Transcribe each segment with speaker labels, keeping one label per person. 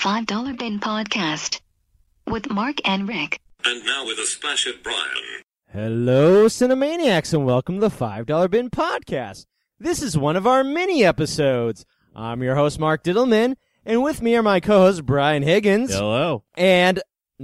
Speaker 1: $5 Bin Podcast with Mark and Rick.
Speaker 2: And now with a splash of Brian.
Speaker 3: Hello, Cinemaniacs, and welcome to the $5 Bin Podcast. This is one of our mini episodes. I'm your host, Mark Diddleman, and with me are my co-hosts, Brian Higgins.
Speaker 4: Hello.
Speaker 3: And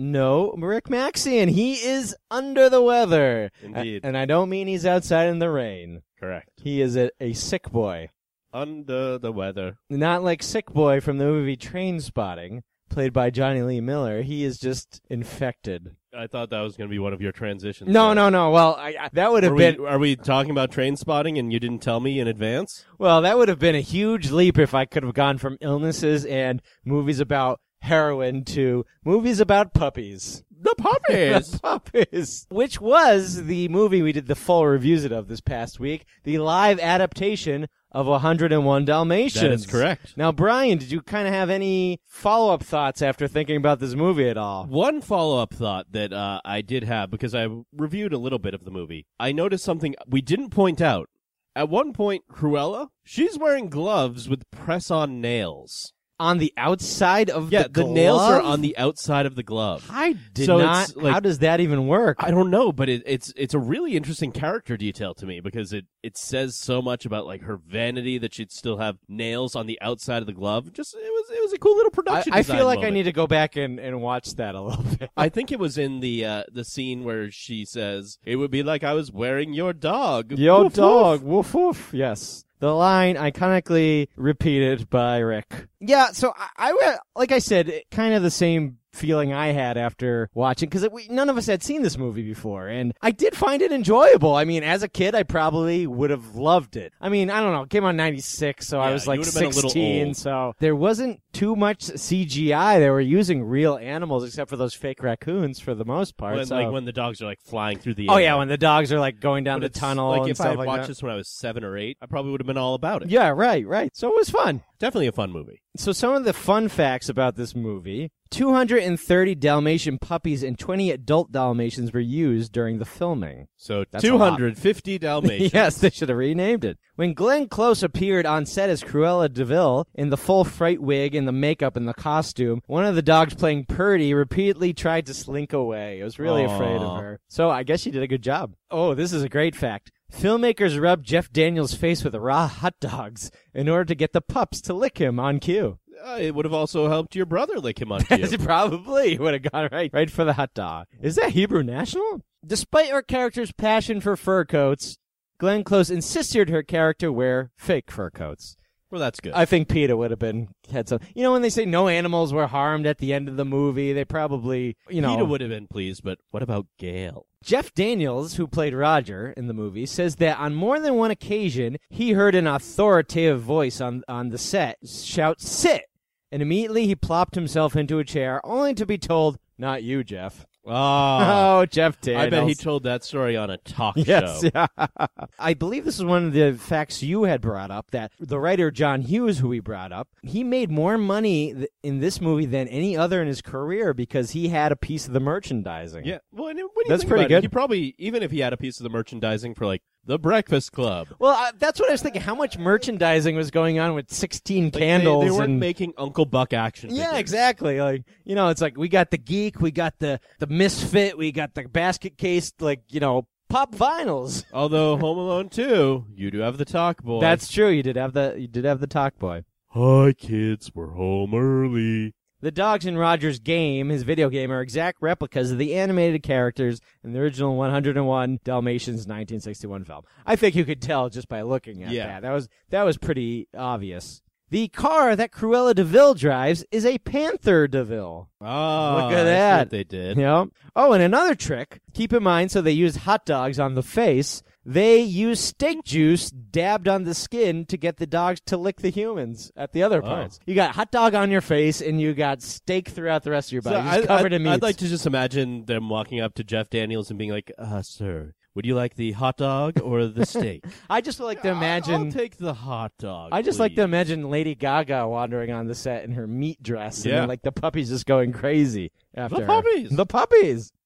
Speaker 3: Rick Maxian. He is under the weather.
Speaker 4: Indeed.
Speaker 3: And I don't mean he's outside in the rain.
Speaker 4: Correct.
Speaker 3: He is a sick boy.
Speaker 4: Under the weather.
Speaker 3: Not like Sick Boy from the movie Trainspotting, played by Johnny Lee Miller. He is just infected.
Speaker 4: I thought that was going to be one of your transitions.
Speaker 3: No. Well, that would have been...
Speaker 4: Are we talking about Trainspotting and you didn't tell me in advance?
Speaker 3: Well, that would have been a huge leap if I could have gone from illnesses and movies about heroin to movies about puppies.
Speaker 4: The puppies!
Speaker 3: The puppies! Which was the movie we did the full reviews of this past week, the live adaptation of 101 Dalmatians.
Speaker 4: That is correct.
Speaker 3: Now, Brian, did you kind of have any follow-up thoughts after thinking about this movie at all?
Speaker 4: One follow-up thought that I did have, because I reviewed a little bit of the movie, I noticed something we didn't point out. At one point, Cruella, she's wearing gloves with press-on nails.
Speaker 3: On the outside of the glove?
Speaker 4: Yeah, the nails are on the outside of the glove.
Speaker 3: I did
Speaker 4: So
Speaker 3: not.
Speaker 4: it's like-
Speaker 3: How does that even work?
Speaker 4: I don't know, but it's a really interesting character detail to me because it says so much about like her vanity that she'd still have nails on the outside of the glove. Just it was a cool little production.
Speaker 3: I
Speaker 4: design
Speaker 3: feel like
Speaker 4: moment.
Speaker 3: I need to go back and watch that a little bit.
Speaker 4: I think it was in the scene where she says it would be like I was wearing your dog.
Speaker 3: Yo,
Speaker 4: Woof,
Speaker 3: dog,
Speaker 4: woof.
Speaker 3: woof woof. Yes. The line iconically repeated by Rick. Yeah, so I like I said, kind of the same feeling I had after watching, because none of us had seen this movie before, and I did find it enjoyable. I mean, as a kid, I probably would have loved it. I mean, I don't know, it came out in 96, so I
Speaker 4: Yeah,
Speaker 3: was
Speaker 4: you
Speaker 3: like
Speaker 4: would have been a little
Speaker 3: 16,
Speaker 4: old.
Speaker 3: so there wasn't too much CGI. They were using real animals, except for those fake raccoons for the most part.
Speaker 4: When,
Speaker 3: so.
Speaker 4: like when the dogs are like flying through the air.
Speaker 3: Oh yeah, when the dogs are like going down
Speaker 4: But
Speaker 3: the
Speaker 4: it's,
Speaker 3: tunnel
Speaker 4: Like
Speaker 3: and
Speaker 4: if I
Speaker 3: stuff
Speaker 4: had
Speaker 3: like
Speaker 4: watched
Speaker 3: that.
Speaker 4: this when I was 7 or 8, I probably would have been all about it.
Speaker 3: Yeah, right. So it was fun.
Speaker 4: Definitely a fun movie.
Speaker 3: So some of the fun facts about this movie: 230 Dalmatian puppies and 20 adult Dalmatians were used during the filming.
Speaker 4: So
Speaker 3: That's a lot.
Speaker 4: 250 Dalmatians.
Speaker 3: Yes, they should have renamed it. When Glenn Close appeared on set as Cruella de Vil in the full fright wig and the makeup and the costume, one of the dogs playing Purdy repeatedly tried to slink away. I was really afraid of her. So I guess she did a good job. Oh, this is a great fact. Filmmakers rubbed Jeff Daniels' face with raw hot dogs in order to get the pups to lick him on cue.
Speaker 4: It would have also helped your brother lick him on cue.
Speaker 3: Probably would have gone right for the hot dog. Is that Hebrew National? Despite her character's passion for fur coats, Glenn Close insisted her character wear fake fur coats.
Speaker 4: Well, that's good.
Speaker 3: I think PETA would have had some. You know, when they say no animals were harmed at the end of the movie, they probably,
Speaker 4: PETA would have been pleased, but what about Gail?
Speaker 3: Jeff Daniels, who played Roger in the movie, says that on more than one occasion, he heard an authoritative voice on the set shout, "Sit!" And immediately he plopped himself into a chair, only to be told, "Not you, Jeff." Oh, Jeff Daniels.
Speaker 4: I bet he told that story on a talk
Speaker 3: Yes,
Speaker 4: show.
Speaker 3: yeah. I believe this is one of the facts you had brought up, that the writer John Hughes, who we brought up, he made more money in this movie than any other in his career because he had a piece of the merchandising.
Speaker 4: Yeah, well, and when you
Speaker 3: That's
Speaker 4: think
Speaker 3: pretty
Speaker 4: about it,
Speaker 3: good.
Speaker 4: he probably, even if he had a piece of the merchandising for like the Breakfast Club.
Speaker 3: Well, that's what I was thinking. How much merchandising was going on with 16
Speaker 4: Like,
Speaker 3: candles?
Speaker 4: They weren't
Speaker 3: and...
Speaker 4: making Uncle Buck action
Speaker 3: Yeah,
Speaker 4: figures.
Speaker 3: exactly. Like, it's like we got the geek, we got the misfit, we got the basket case, pop vinyls.
Speaker 4: Although Home Alone 2, you do have the talk boy.
Speaker 3: That's true. You did have the talk boy.
Speaker 4: Hi, kids, we're home early.
Speaker 3: The dogs in Roger's game, his video game, are exact replicas of the animated characters in the original 101 Dalmatians 1961 film. I think you could tell just by looking at that. That was pretty obvious. The car that Cruella de Vil drives is a Panther de Vil.
Speaker 4: Oh,
Speaker 3: Look at
Speaker 4: that's
Speaker 3: that.
Speaker 4: what they did.
Speaker 3: Yeah. Oh, and another trick. Keep in mind, so they use hot dogs on the face. They use steak juice dabbed on the skin to get the dogs to lick the humans at the other parts. You got hot dog on your face, and you got steak throughout the rest of your body. Just covered in meat.
Speaker 4: I'd like to just imagine them walking up to Jeff Daniels and being like, sir, would you like the hot dog or the steak?
Speaker 3: I just like to imagine.
Speaker 4: I'll take the hot dog.
Speaker 3: I just like
Speaker 4: please.
Speaker 3: to imagine Lady Gaga wandering on the set in her meat dress, and
Speaker 4: Yeah.
Speaker 3: then, the puppies just going crazy after
Speaker 4: The
Speaker 3: her.
Speaker 4: puppies.
Speaker 3: The puppies.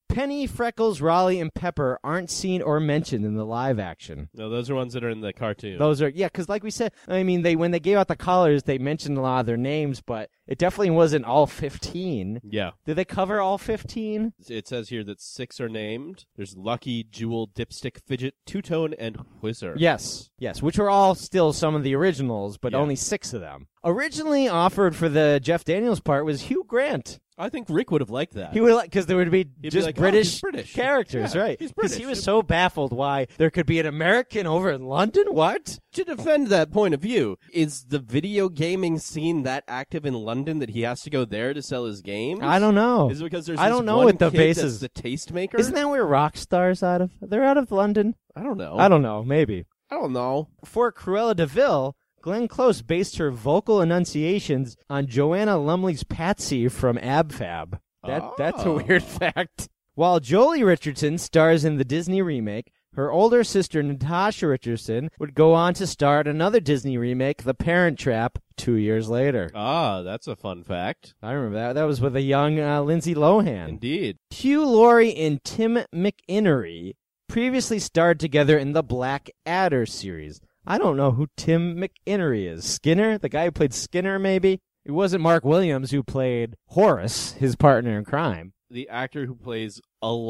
Speaker 3: Penny, Freckles, Raleigh, and Pepper aren't seen or mentioned in the live action.
Speaker 4: No, those are ones that are in the cartoon.
Speaker 3: Those are, because like we said, I mean, when they gave out the colors, they mentioned a lot of their names, but it definitely wasn't all 15.
Speaker 4: Yeah.
Speaker 3: Did they cover all 15?
Speaker 4: It says here that 6 are named. There's Lucky, Jewel, Dipstick, Fidget, Two-Tone, and Whizzer.
Speaker 3: Yes, which are all still some of the originals, but
Speaker 4: Yeah.
Speaker 3: only 6 of them. Originally offered for the Jeff Daniels part was Hugh Grant.
Speaker 4: I think Rick would have liked that.
Speaker 3: He would like, because there would be
Speaker 4: He'd
Speaker 3: just
Speaker 4: be like, "Oh,
Speaker 3: British,
Speaker 4: he's British."
Speaker 3: characters,
Speaker 4: Yeah,
Speaker 3: right?
Speaker 4: he's
Speaker 3: Because he
Speaker 4: British.
Speaker 3: was so baffled why there could be an American over in London. What?
Speaker 4: To defend that point of view, is the video gaming scene that active in London that he has to go there to sell his games?
Speaker 3: I don't know.
Speaker 4: Is it because there's
Speaker 3: I
Speaker 4: this
Speaker 3: don't know
Speaker 4: one
Speaker 3: what the
Speaker 4: kid
Speaker 3: base
Speaker 4: that's
Speaker 3: is.
Speaker 4: the tastemaker?
Speaker 3: Isn't that where rock stars out of? They're out of London.
Speaker 4: I don't know.
Speaker 3: I don't know. Maybe.
Speaker 4: I don't know.
Speaker 3: For Cruella de Vil, Glenn Close based her vocal enunciations on Joanna Lumley's Patsy from Ab Fab. That's a weird fact. While Jolie Richardson stars in the Disney remake, her older sister Natasha Richardson would go on to star in another Disney remake, The Parent Trap, 2 years later.
Speaker 4: That's a fun fact.
Speaker 3: I remember that. That was with a young Lindsay Lohan.
Speaker 4: Indeed.
Speaker 3: Hugh Laurie and Tim McInnery previously starred together in the Black Adder series. I don't know who Tim McInnery is. Skinner? The guy who played Skinner, maybe? It wasn't Mark Williams who played Horace, his partner in crime.
Speaker 4: The actor who plays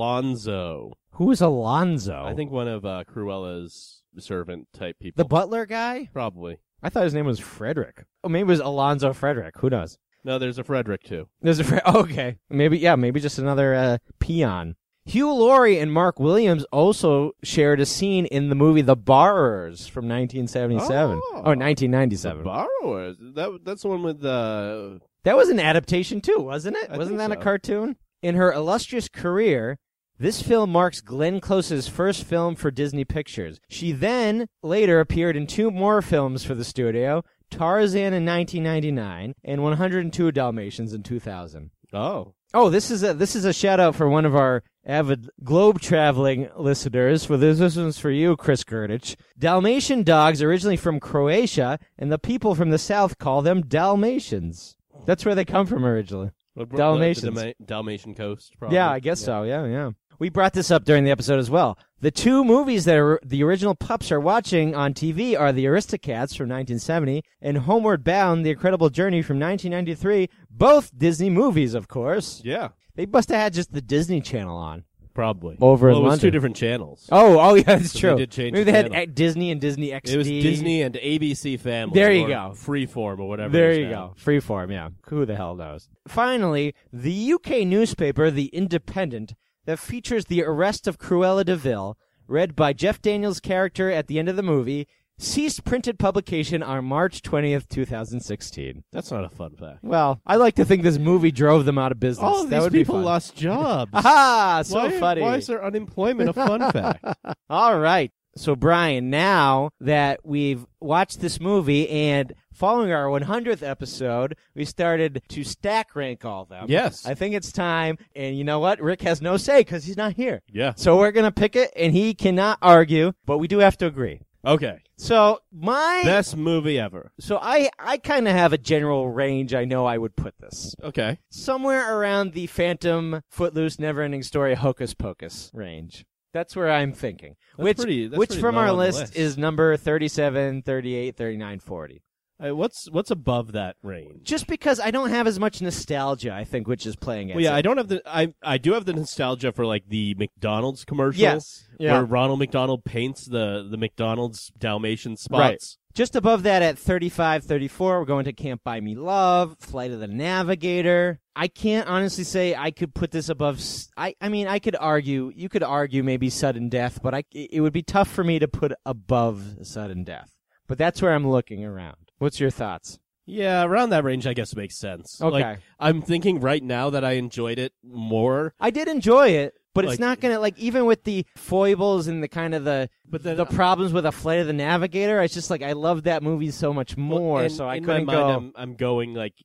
Speaker 4: Alonzo.
Speaker 3: Who is Alonzo?
Speaker 4: I think one of Cruella's servant-type people.
Speaker 3: The butler guy?
Speaker 4: Probably.
Speaker 3: I thought his name was Frederick. Oh, maybe it was Alonzo Frederick. Who knows?
Speaker 4: No, there's a Frederick, too.
Speaker 3: There's okay. Maybe just another peon. Hugh Laurie and Mark Williams also shared a scene in the movie The Borrowers from 1977.
Speaker 4: Oh.
Speaker 3: 1997.
Speaker 4: The Borrowers. That's the one with
Speaker 3: That was an adaptation too, wasn't it?
Speaker 4: I
Speaker 3: Wasn't
Speaker 4: think
Speaker 3: that a
Speaker 4: so.
Speaker 3: cartoon? In her illustrious career, this film marks Glenn Close's first film for Disney Pictures. She then later appeared in 2 more films for the studio, Tarzan in 1999 and 102 Dalmatians in 2000. Oh, this is a shout out for one of our avid globe traveling listeners. This one's for you, Chris Gurdich. Dalmatian dogs originally from Croatia, and the people from the south call them Dalmatians. That's where they come from originally. Dalmatians.
Speaker 4: The Dalmatian coast, probably.
Speaker 3: Yeah, I guess so. Yeah. We brought this up during the episode as well. The 2 movies that the original pups are watching on TV are The Aristocats from 1970 and Homeward Bound, The Incredible Journey from 1993, both Disney movies, of course.
Speaker 4: Yeah,
Speaker 3: They must have had just the Disney Channel on.
Speaker 4: probably.
Speaker 3: Over in
Speaker 4: it was
Speaker 3: London.
Speaker 4: 2 different channels.
Speaker 3: Oh, yeah, that's
Speaker 4: So
Speaker 3: true.
Speaker 4: they did change
Speaker 3: Maybe
Speaker 4: the
Speaker 3: they had
Speaker 4: channel.
Speaker 3: Disney and Disney XD.
Speaker 4: It was Disney and ABC Family.
Speaker 3: There you
Speaker 4: or
Speaker 3: go.
Speaker 4: Freeform or whatever.
Speaker 3: There
Speaker 4: it is
Speaker 3: you
Speaker 4: now.
Speaker 3: go. Freeform, yeah. Who the hell knows? Finally, the UK newspaper, The Independent, that features the arrest of Cruella de Vil, read by Jeff Daniels' character at the end of the movie, ceased printed publication on March 20th, 2016.
Speaker 4: That's not a fun fact.
Speaker 3: Well, I like to think this movie drove them out of business.
Speaker 4: All of
Speaker 3: that
Speaker 4: these
Speaker 3: would be
Speaker 4: people
Speaker 3: fun.
Speaker 4: lost jobs.
Speaker 3: Aha! So funny.
Speaker 4: Why is there unemployment a fun fact?
Speaker 3: All right. So, Brian, now that we've watched this movie and following our 100th episode, we started to stack rank all of them.
Speaker 4: Yes.
Speaker 3: I think it's time. And you know what? Rick has no say because he's not here.
Speaker 4: Yeah.
Speaker 3: So we're going to pick it, and he cannot argue, but we do have to agree.
Speaker 4: Okay.
Speaker 3: So my
Speaker 4: Best movie ever.
Speaker 3: So I kind of have a general range I know I would put this.
Speaker 4: Okay.
Speaker 3: Somewhere around the Phantom, Footloose, Neverending Story, Hocus Pocus range. That's where I'm thinking.
Speaker 4: That's
Speaker 3: which
Speaker 4: pretty
Speaker 3: from
Speaker 4: low
Speaker 3: our
Speaker 4: on the
Speaker 3: list is number 37, 38, 39, 40.
Speaker 4: What's above that range?
Speaker 3: Just because I don't have as much nostalgia, I think, which is playing
Speaker 4: Well, yeah, I don't have the. I do have the nostalgia for like the McDonald's commercial.
Speaker 3: Yes. Yeah.
Speaker 4: Where Ronald McDonald paints the McDonald's Dalmatian spots.
Speaker 3: Right. Just above that at 35, 34, we're going to Can't Buy Me Love, Flight of the Navigator. I can't honestly say I could put this above. I mean, I could argue. You could argue maybe Sudden Death, but it would be tough for me to put above Sudden Death. But that's where I'm looking around. What's your thoughts?
Speaker 4: Yeah, around that range, I guess makes sense.
Speaker 3: Okay.
Speaker 4: Like, I'm thinking right now that I enjoyed it more.
Speaker 3: I did enjoy it, but it's
Speaker 4: Like-
Speaker 3: not going to, like, even with the foibles and the kind of the problems with A Flight of the Navigator, it's just like I love that movie so much more,
Speaker 4: And
Speaker 3: so I
Speaker 4: in
Speaker 3: couldn't
Speaker 4: my
Speaker 3: go.
Speaker 4: mind, I'm going like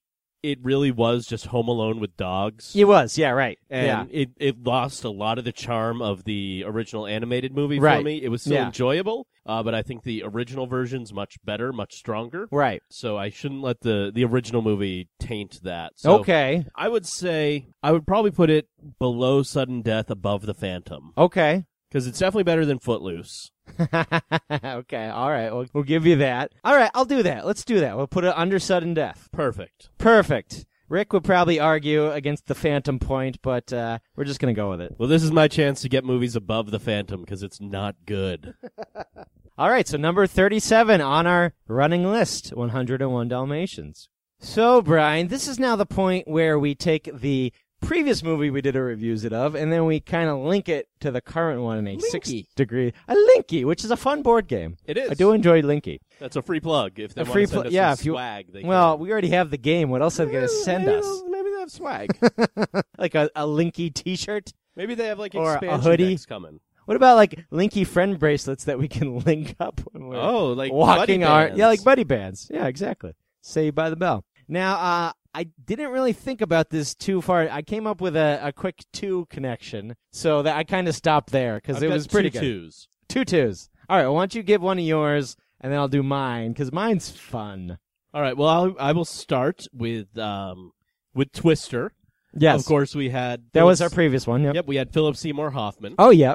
Speaker 4: it really was just Home Alone with dogs.
Speaker 3: It was, yeah, right.
Speaker 4: And it lost a lot of the charm of the original animated movie for
Speaker 3: Right.
Speaker 4: me. It was still
Speaker 3: Yeah.
Speaker 4: enjoyable, but I think the original version's much better, much stronger.
Speaker 3: Right.
Speaker 4: So I shouldn't let the original movie taint that. So
Speaker 3: Okay.
Speaker 4: I would say I would probably put it below Sudden Death, above The Phantom.
Speaker 3: Okay.
Speaker 4: Because it's definitely better than Footloose.
Speaker 3: Okay, all right. We'll give you that. All right, I'll do that. Let's do that. We'll put it under Sudden Death.
Speaker 4: Perfect.
Speaker 3: Perfect. Rick would probably argue against the Phantom point, but we're just going to go with it.
Speaker 4: Well, this is my chance to get movies above The Phantom because it's not good.
Speaker 3: All right, so number 37 on our running list, 101 Dalmatians. So, Brian, this is now the point where we take the previous movie we did a reviews of, and then we kind of link it to the current one in a
Speaker 4: Linky.
Speaker 3: 6-degree. A Linky, which is a fun board game.
Speaker 4: It is.
Speaker 3: I do enjoy Linky.
Speaker 4: That's a free plug. If they
Speaker 3: A
Speaker 4: want
Speaker 3: free
Speaker 4: to send
Speaker 3: pl-
Speaker 4: us
Speaker 3: yeah,
Speaker 4: some
Speaker 3: if you-
Speaker 4: swag, they
Speaker 3: Well,
Speaker 4: can.
Speaker 3: we already have the game. What else are they going to send us?
Speaker 4: Maybe they have swag.
Speaker 3: Like a Linky t-shirt?
Speaker 4: Maybe they have like
Speaker 3: Or a
Speaker 4: expansion
Speaker 3: hoodie.
Speaker 4: decks coming.
Speaker 3: What about like Linky friend bracelets that we can link up when we're
Speaker 4: Oh, like
Speaker 3: walking
Speaker 4: buddy
Speaker 3: our
Speaker 4: bands.
Speaker 3: yeah, like buddy bands. Yeah, exactly. Saved by the Bell. Now, I didn't really think about this too far. I came up with a quick 2 connection, so that I kind of stopped there because
Speaker 4: I've
Speaker 3: it
Speaker 4: got
Speaker 3: was pretty
Speaker 4: 2
Speaker 3: good.
Speaker 4: twos.
Speaker 3: 2 twos. All right, well, why don't you give one of yours, and then I'll do mine because mine's fun.
Speaker 4: All right. Well, I will start with Twister.
Speaker 3: Yes,
Speaker 4: Of course, we had
Speaker 3: that was our
Speaker 4: Philip-
Speaker 3: previous one. Yep.
Speaker 4: Yep, we had Philip Seymour Hoffman.
Speaker 3: Oh, yeah.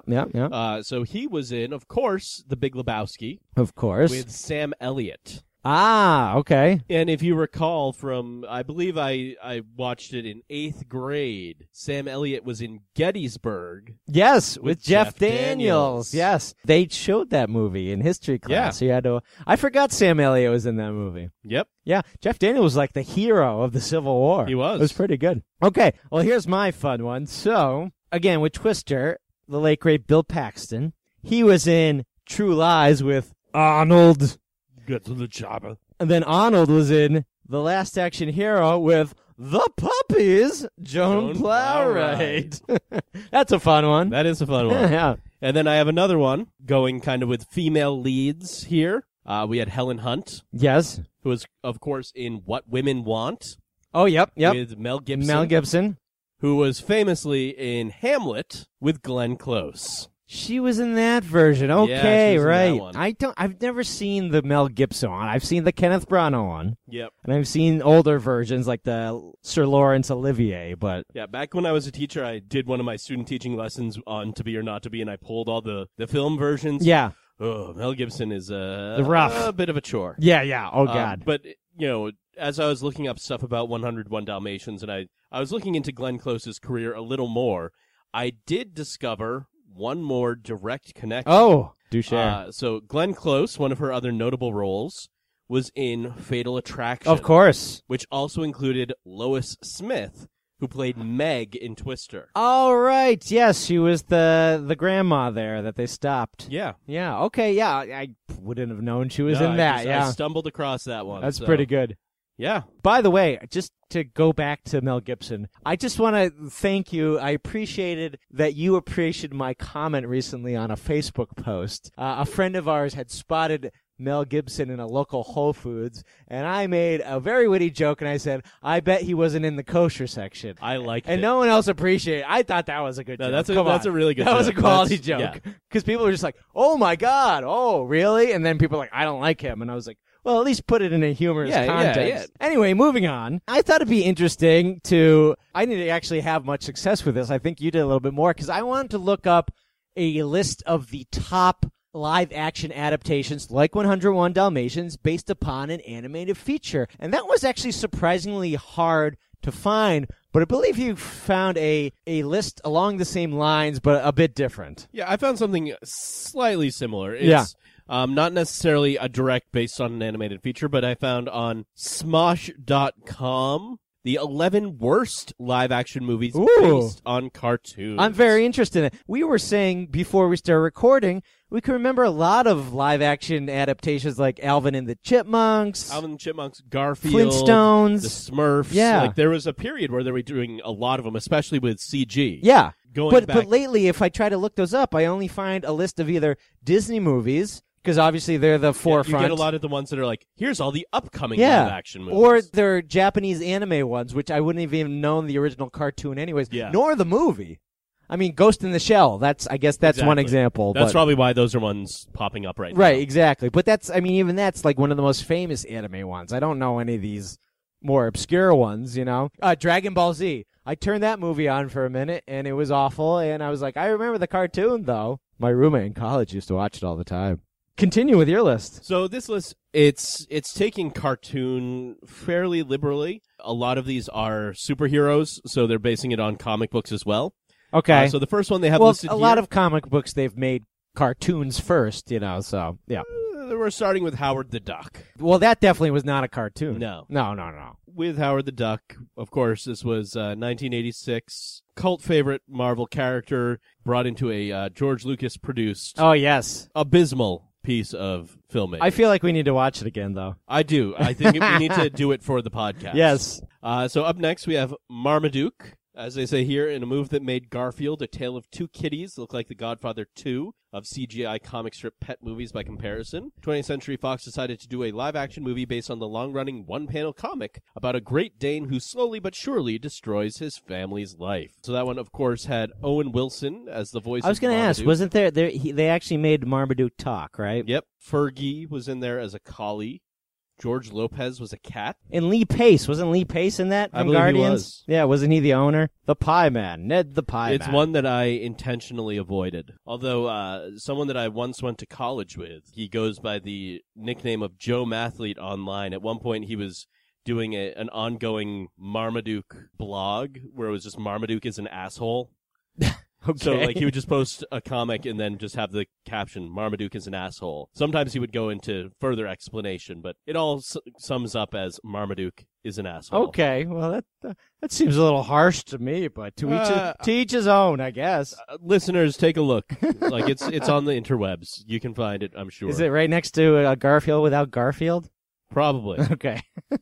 Speaker 4: So he was in, of course, The Big Lebowski
Speaker 3: Of course.
Speaker 4: with Sam Elliott.
Speaker 3: Okay.
Speaker 4: And if you recall from, I believe I watched it in 8th grade, Sam Elliott was in Gettysburg.
Speaker 3: Yes,
Speaker 4: With
Speaker 3: with Jeff
Speaker 4: Jeff Daniels.
Speaker 3: Yes, they showed that movie in history class.
Speaker 4: Yeah.
Speaker 3: So you had to. I forgot Sam Elliott was in that movie.
Speaker 4: Yep.
Speaker 3: Yeah, Jeff Daniels was like the hero of the Civil War.
Speaker 4: He was.
Speaker 3: It was pretty good. Okay, well here's my fun one. So again with Twister, the late great Bill Paxton. He was in True Lies with Arnold,
Speaker 4: Get to the chopper.
Speaker 3: and then Arnold was in The Last Action Hero with the puppies, Joan
Speaker 4: Joan
Speaker 3: Plowright. That's a fun one.
Speaker 4: That is a fun one.
Speaker 3: Yeah.
Speaker 4: And then I have another one going kind of with female leads here. We had Helen Hunt,
Speaker 3: Yes.
Speaker 4: who was, of course, in What Women Want
Speaker 3: Oh, yep.
Speaker 4: with Mel Gibson,
Speaker 3: Mel Gibson.
Speaker 4: who was famously in Hamlet with Glenn Close.
Speaker 3: She was in that version.
Speaker 4: Yeah,
Speaker 3: Okay,
Speaker 4: she was in that
Speaker 3: right.
Speaker 4: one.
Speaker 3: I've never seen the Mel Gibson one. I've seen the Kenneth Branagh one,
Speaker 4: Yep.
Speaker 3: and I've seen older versions like the Sir Laurence Olivier. But
Speaker 4: Yeah, back when I was a teacher, I did one of my student teaching lessons on To Be or Not to Be, and I pulled all the film versions.
Speaker 3: yeah,
Speaker 4: Oh, Mel Gibson is
Speaker 3: rough.
Speaker 4: a bit of a chore.
Speaker 3: yeah. Oh God.
Speaker 4: But, you know, as I was looking up stuff about 101 Dalmatians, and I was looking into Glenn Close's career a little more, I did discover one more direct connection.
Speaker 3: Oh, do share.
Speaker 4: So Glenn Close, one of her other notable roles, was in Fatal Attraction.
Speaker 3: Of course.
Speaker 4: Which also included Lois Smith, who played Meg in Twister.
Speaker 3: All right. Yes, she was the grandma there that they stopped.
Speaker 4: Yeah.
Speaker 3: Yeah. Okay. Yeah, I wouldn't have known she was
Speaker 4: No,
Speaker 3: in that.
Speaker 4: I
Speaker 3: Yeah,
Speaker 4: stumbled across that one.
Speaker 3: that's
Speaker 4: so,
Speaker 3: pretty good.
Speaker 4: Yeah.
Speaker 3: By the way, just to go back to Mel Gibson, I just want to thank you. I appreciated that you appreciated my comment recently on a Facebook post. A friend of ours had spotted Mel Gibson in a local Whole Foods, and I made a very witty joke, and I said, I bet he wasn't in the kosher section.
Speaker 4: I liked
Speaker 3: And
Speaker 4: it.
Speaker 3: no one else appreciated it. I thought that was a good
Speaker 4: No,
Speaker 3: joke.
Speaker 4: that's a really good
Speaker 3: That
Speaker 4: joke.
Speaker 3: was a quality
Speaker 4: That's-
Speaker 3: joke. Because people were just like, oh my God, oh, really? And then people were like, I don't like him. And I was like, well, at least put it in a humorous
Speaker 4: Yeah, yeah,
Speaker 3: context. Anyway, moving on. I thought it'd be interesting I didn't actually have much success with this. I think you did a little bit more because I wanted to look up a list of the top live action adaptations like 101 Dalmatians based upon an animated feature. And that was actually surprisingly hard to find, but I believe you found a list along the same lines, but a bit different.
Speaker 4: Yeah, I found something slightly similar. It's,
Speaker 3: Yeah.
Speaker 4: not necessarily a direct based on an animated feature, but I found on Smosh.com the 11 worst live action movies
Speaker 3: Ooh.
Speaker 4: based on cartoons.
Speaker 3: I'm very interested in it. We were saying before we started recording, we can remember a lot of live action adaptations like Alvin and the Chipmunks,
Speaker 4: Alvin and the Chipmunks, Garfield,
Speaker 3: Flintstones.
Speaker 4: the Smurfs.
Speaker 3: Yeah.
Speaker 4: Like there was a period where they were doing a lot of them, especially with CG.
Speaker 3: Yeah.
Speaker 4: Going
Speaker 3: But
Speaker 4: back,
Speaker 3: lately, if I try to look those up, I only find a list of either Disney movies, because obviously they're the forefront.
Speaker 4: You get a lot of the ones that are like, here's all the upcoming
Speaker 3: Yeah.
Speaker 4: live action movies.
Speaker 3: Or they're Japanese anime ones, which I wouldn't have even known the original cartoon anyways,
Speaker 4: Yeah.
Speaker 3: nor the movie. I mean, Ghost in the Shell, I guess that's one
Speaker 4: Exactly.
Speaker 3: example.
Speaker 4: That's
Speaker 3: but,
Speaker 4: probably why those are ones popping up right now.
Speaker 3: right, exactly. But even that's like one of the most famous anime ones. I don't know any of these more obscure ones, you know. Dragon Ball Z. I turned that movie on for a minute, and it was awful, and I was like, I remember the cartoon, though. My roommate in college used to watch it all the time. Continue with your list.
Speaker 4: So this list, it's taking cartoon fairly liberally. A lot of these are superheroes, so they're basing it on comic books as well.
Speaker 3: Okay.
Speaker 4: So the first one they have
Speaker 3: well,
Speaker 4: listed
Speaker 3: a
Speaker 4: here.
Speaker 3: lot of comic books, they've made cartoons first, you know, so, yeah.
Speaker 4: We're starting with Howard the Duck.
Speaker 3: Well, that definitely was not a cartoon.
Speaker 4: No.
Speaker 3: No.
Speaker 4: With Howard the Duck, of course, this was 1986. Cult favorite Marvel character brought into a George Lucas produced
Speaker 3: Oh, yes.
Speaker 4: abysmal piece of filmmaking.
Speaker 3: I feel like we need to watch it again, though.
Speaker 4: I do. I think we need to do it for the podcast.
Speaker 3: Yes.
Speaker 4: So up next we have Marmaduke, as they say here, in a move that made Garfield a tale of two kitties that look like The Godfather 2 of CGI comic strip pet movies by comparison. 20th Century Fox decided to do a live-action movie based on the long-running one-panel comic about a Great Dane who slowly but surely destroys his family's life. So that one, of course, had Owen Wilson as the voice
Speaker 3: I was
Speaker 4: going to
Speaker 3: ask, wasn't there they actually made Marmaduke talk, right?
Speaker 4: Yep. Fergie was in there as a collie. George Lopez was a cat.
Speaker 3: And Lee Pace, wasn't Lee Pace in that
Speaker 4: I
Speaker 3: from
Speaker 4: believe he
Speaker 3: Guardians?
Speaker 4: was.
Speaker 3: Yeah, wasn't he the owner? The Pie Man, Ned the Pie
Speaker 4: It's
Speaker 3: Man.
Speaker 4: one that I intentionally avoided. Although someone that I once went to college with, he goes by the nickname of Joe Mathlete online. At one point, he was doing an ongoing Marmaduke blog where it was just Marmaduke is an asshole.
Speaker 3: Okay.
Speaker 4: So, like, he would just post a comic and then just have the caption, Marmaduke is an asshole. Sometimes he would go into further explanation, but it all sums up as Marmaduke is an asshole.
Speaker 3: Okay, well that seems a little harsh to me, but to each his own, I guess.
Speaker 4: Listeners, take a look. Like, it's on the interwebs. You can find it, I'm sure.
Speaker 3: Is it right next to Garfield without Garfield?
Speaker 4: Probably.
Speaker 3: Okay.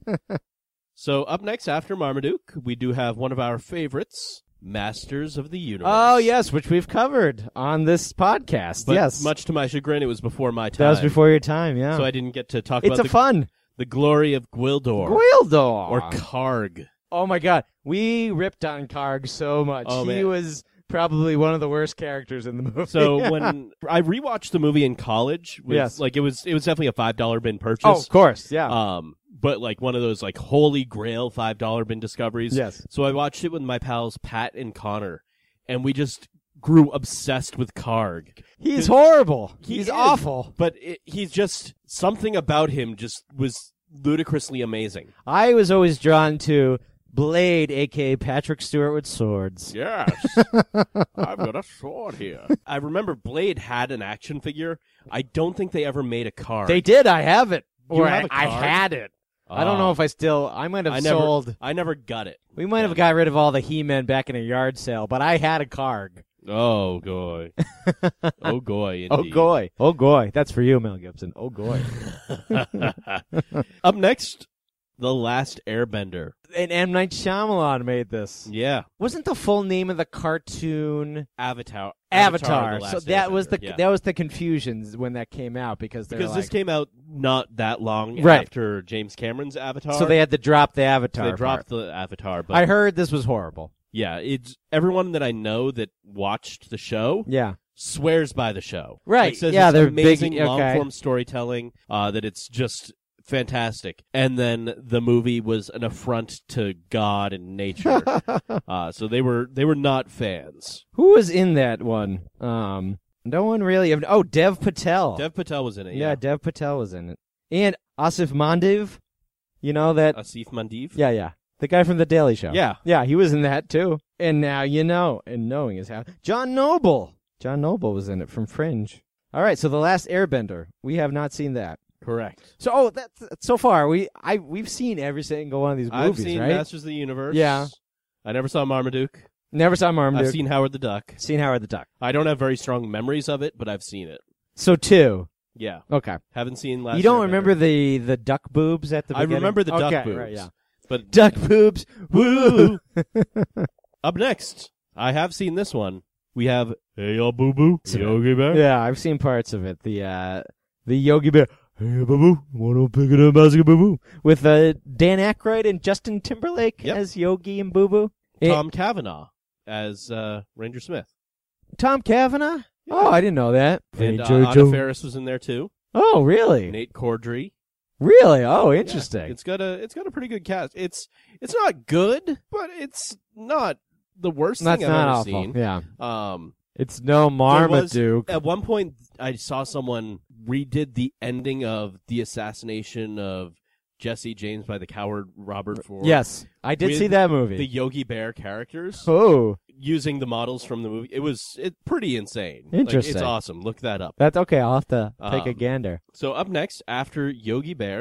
Speaker 4: So, up next after Marmaduke, we do have one of our favorites, Masters of the Universe.
Speaker 3: Oh yes, which we've covered on this podcast.
Speaker 4: But
Speaker 3: yes,
Speaker 4: much to my chagrin, it was before my time.
Speaker 3: that was before your time. Yeah,
Speaker 4: So I didn't get to talk
Speaker 3: it's
Speaker 4: about
Speaker 3: a fun
Speaker 4: the glory of Gwildor.
Speaker 3: Gwildor
Speaker 4: Or Karg.
Speaker 3: Oh my God, we ripped on Karg so much.
Speaker 4: Oh,
Speaker 3: he
Speaker 4: man.
Speaker 3: was probably one of the worst characters in the movie.
Speaker 4: So when I rewatched the movie in college,
Speaker 3: Yes.
Speaker 4: like it was definitely a $5 bin purchase.
Speaker 3: oh, of course, yeah.
Speaker 4: But like one of those like holy grail $5 bin discoveries.
Speaker 3: Yes.
Speaker 4: So I watched it with my pals Pat and Connor, and we just grew obsessed with Karg.
Speaker 3: He's horrible.
Speaker 4: He
Speaker 3: He's
Speaker 4: is.
Speaker 3: awful.
Speaker 4: But he's just something about him just was ludicrously amazing.
Speaker 3: I was always drawn to Blade, a.k.a. Patrick Stewart with swords.
Speaker 4: Yes, I've got a sword here. I remember Blade had an action figure. I don't think they ever made a Karg.
Speaker 3: They did. I have it.
Speaker 4: You
Speaker 3: Or
Speaker 4: have a
Speaker 3: I
Speaker 4: Karg?
Speaker 3: had it. I don't know if I still. I might have sold.
Speaker 4: I never got it.
Speaker 3: We might have got rid of all the He-Men back in a yard sale, but I had a Karg.
Speaker 4: Oh, goy. Oh, goy,
Speaker 3: Oh,
Speaker 4: indeed.
Speaker 3: goy. Oh, goy. That's for you, Mel Gibson. Oh, goy.
Speaker 4: Up next, The Last Airbender.
Speaker 3: And M. Night Shyamalan made this.
Speaker 4: Yeah.
Speaker 3: Wasn't the full name of the cartoon
Speaker 4: Avatar.
Speaker 3: Avatar?
Speaker 4: The
Speaker 3: So
Speaker 4: Last
Speaker 3: that was
Speaker 4: Airbender, yeah.
Speaker 3: that was the confusion when that came out because
Speaker 4: Because
Speaker 3: like,
Speaker 4: this came out not that long
Speaker 3: Right.
Speaker 4: after James Cameron's Avatar.
Speaker 3: so they had to drop the
Speaker 4: So
Speaker 3: Avatar.
Speaker 4: they dropped
Speaker 3: part.
Speaker 4: the Avatar. But
Speaker 3: I heard this was horrible.
Speaker 4: yeah, it's everyone that I know that watched the show
Speaker 3: Yeah.
Speaker 4: swears by the show.
Speaker 3: Right.
Speaker 4: Like, says
Speaker 3: Yeah,
Speaker 4: it's
Speaker 3: they're
Speaker 4: amazing
Speaker 3: big- okay.
Speaker 4: long-form storytelling, that it's just fantastic. And then the movie was an affront to God and nature. So they were not fans.
Speaker 3: Who was in that one? No one really. Oh, Dev Patel.
Speaker 4: Dev Patel was in it.
Speaker 3: yeah, Dev Patel was in it, and Asif Mandiv. You know that?
Speaker 4: Asif Mandiv.
Speaker 3: Yeah. The guy from The Daily Show.
Speaker 4: Yeah.
Speaker 3: Yeah, he was in that too. And now you know, and knowing is how. John Noble. John Noble was in it from Fringe. All right, so The Last Airbender. We have not seen that.
Speaker 4: Correct.
Speaker 3: So, that's so far we've seen every single one of these movies,
Speaker 4: I've seen
Speaker 3: right?
Speaker 4: Masters of the Universe.
Speaker 3: Yeah.
Speaker 4: I never saw Marmaduke.
Speaker 3: Never saw Marmaduke.
Speaker 4: I've seen Howard the Duck.
Speaker 3: Seen Howard the Duck.
Speaker 4: I don't have very strong memories of it, but I've seen it.
Speaker 3: So 2.
Speaker 4: Yeah.
Speaker 3: Okay.
Speaker 4: Haven't seen Last
Speaker 3: You don't
Speaker 4: Airbender.
Speaker 3: remember the duck boobs at the
Speaker 4: I
Speaker 3: beginning?
Speaker 4: remember the duck
Speaker 3: Okay,
Speaker 4: boobs.
Speaker 3: right, yeah.
Speaker 4: But
Speaker 3: Duck boobs. Woo!
Speaker 4: up next, I have seen this one. We have Hey Y'all Boo Boo. You okay, man?
Speaker 3: Yeah, I've seen parts of it. The The Yogi Bear. Hey, Boo, wanna pick it up, Boo? With Dan Aykroyd and Justin Timberlake
Speaker 4: Yep.
Speaker 3: as Yogi and Boo Boo.
Speaker 4: Tom Cavanaugh as Ranger Smith.
Speaker 3: Tom Cavanaugh? Oh, I didn't know that.
Speaker 4: And
Speaker 3: Hey, Jojo.
Speaker 4: Anna Faris was in there too.
Speaker 3: Oh, really?
Speaker 4: Nate Cordry.
Speaker 3: Really? Oh, interesting.
Speaker 4: Yeah, it's got a pretty good cast. It's not good, but it's not the worst
Speaker 3: That's
Speaker 4: thing I've
Speaker 3: not
Speaker 4: ever
Speaker 3: awful.
Speaker 4: seen.
Speaker 3: Yeah. It's no
Speaker 4: There was-
Speaker 3: Marmaduke.
Speaker 4: At one point, I saw someone redid the ending of the assassination of Jesse James by the coward Robert Ford.
Speaker 3: Yes, I did
Speaker 4: With
Speaker 3: see that movie.
Speaker 4: The Yogi Bear characters
Speaker 3: Oh,
Speaker 4: using the models from the movie. It's pretty insane.
Speaker 3: Interesting.
Speaker 4: Like, it's awesome. Look that up.
Speaker 3: that's okay. I'll have to take a
Speaker 4: Um,
Speaker 3: gander.
Speaker 4: So up next, after Yogi Bear,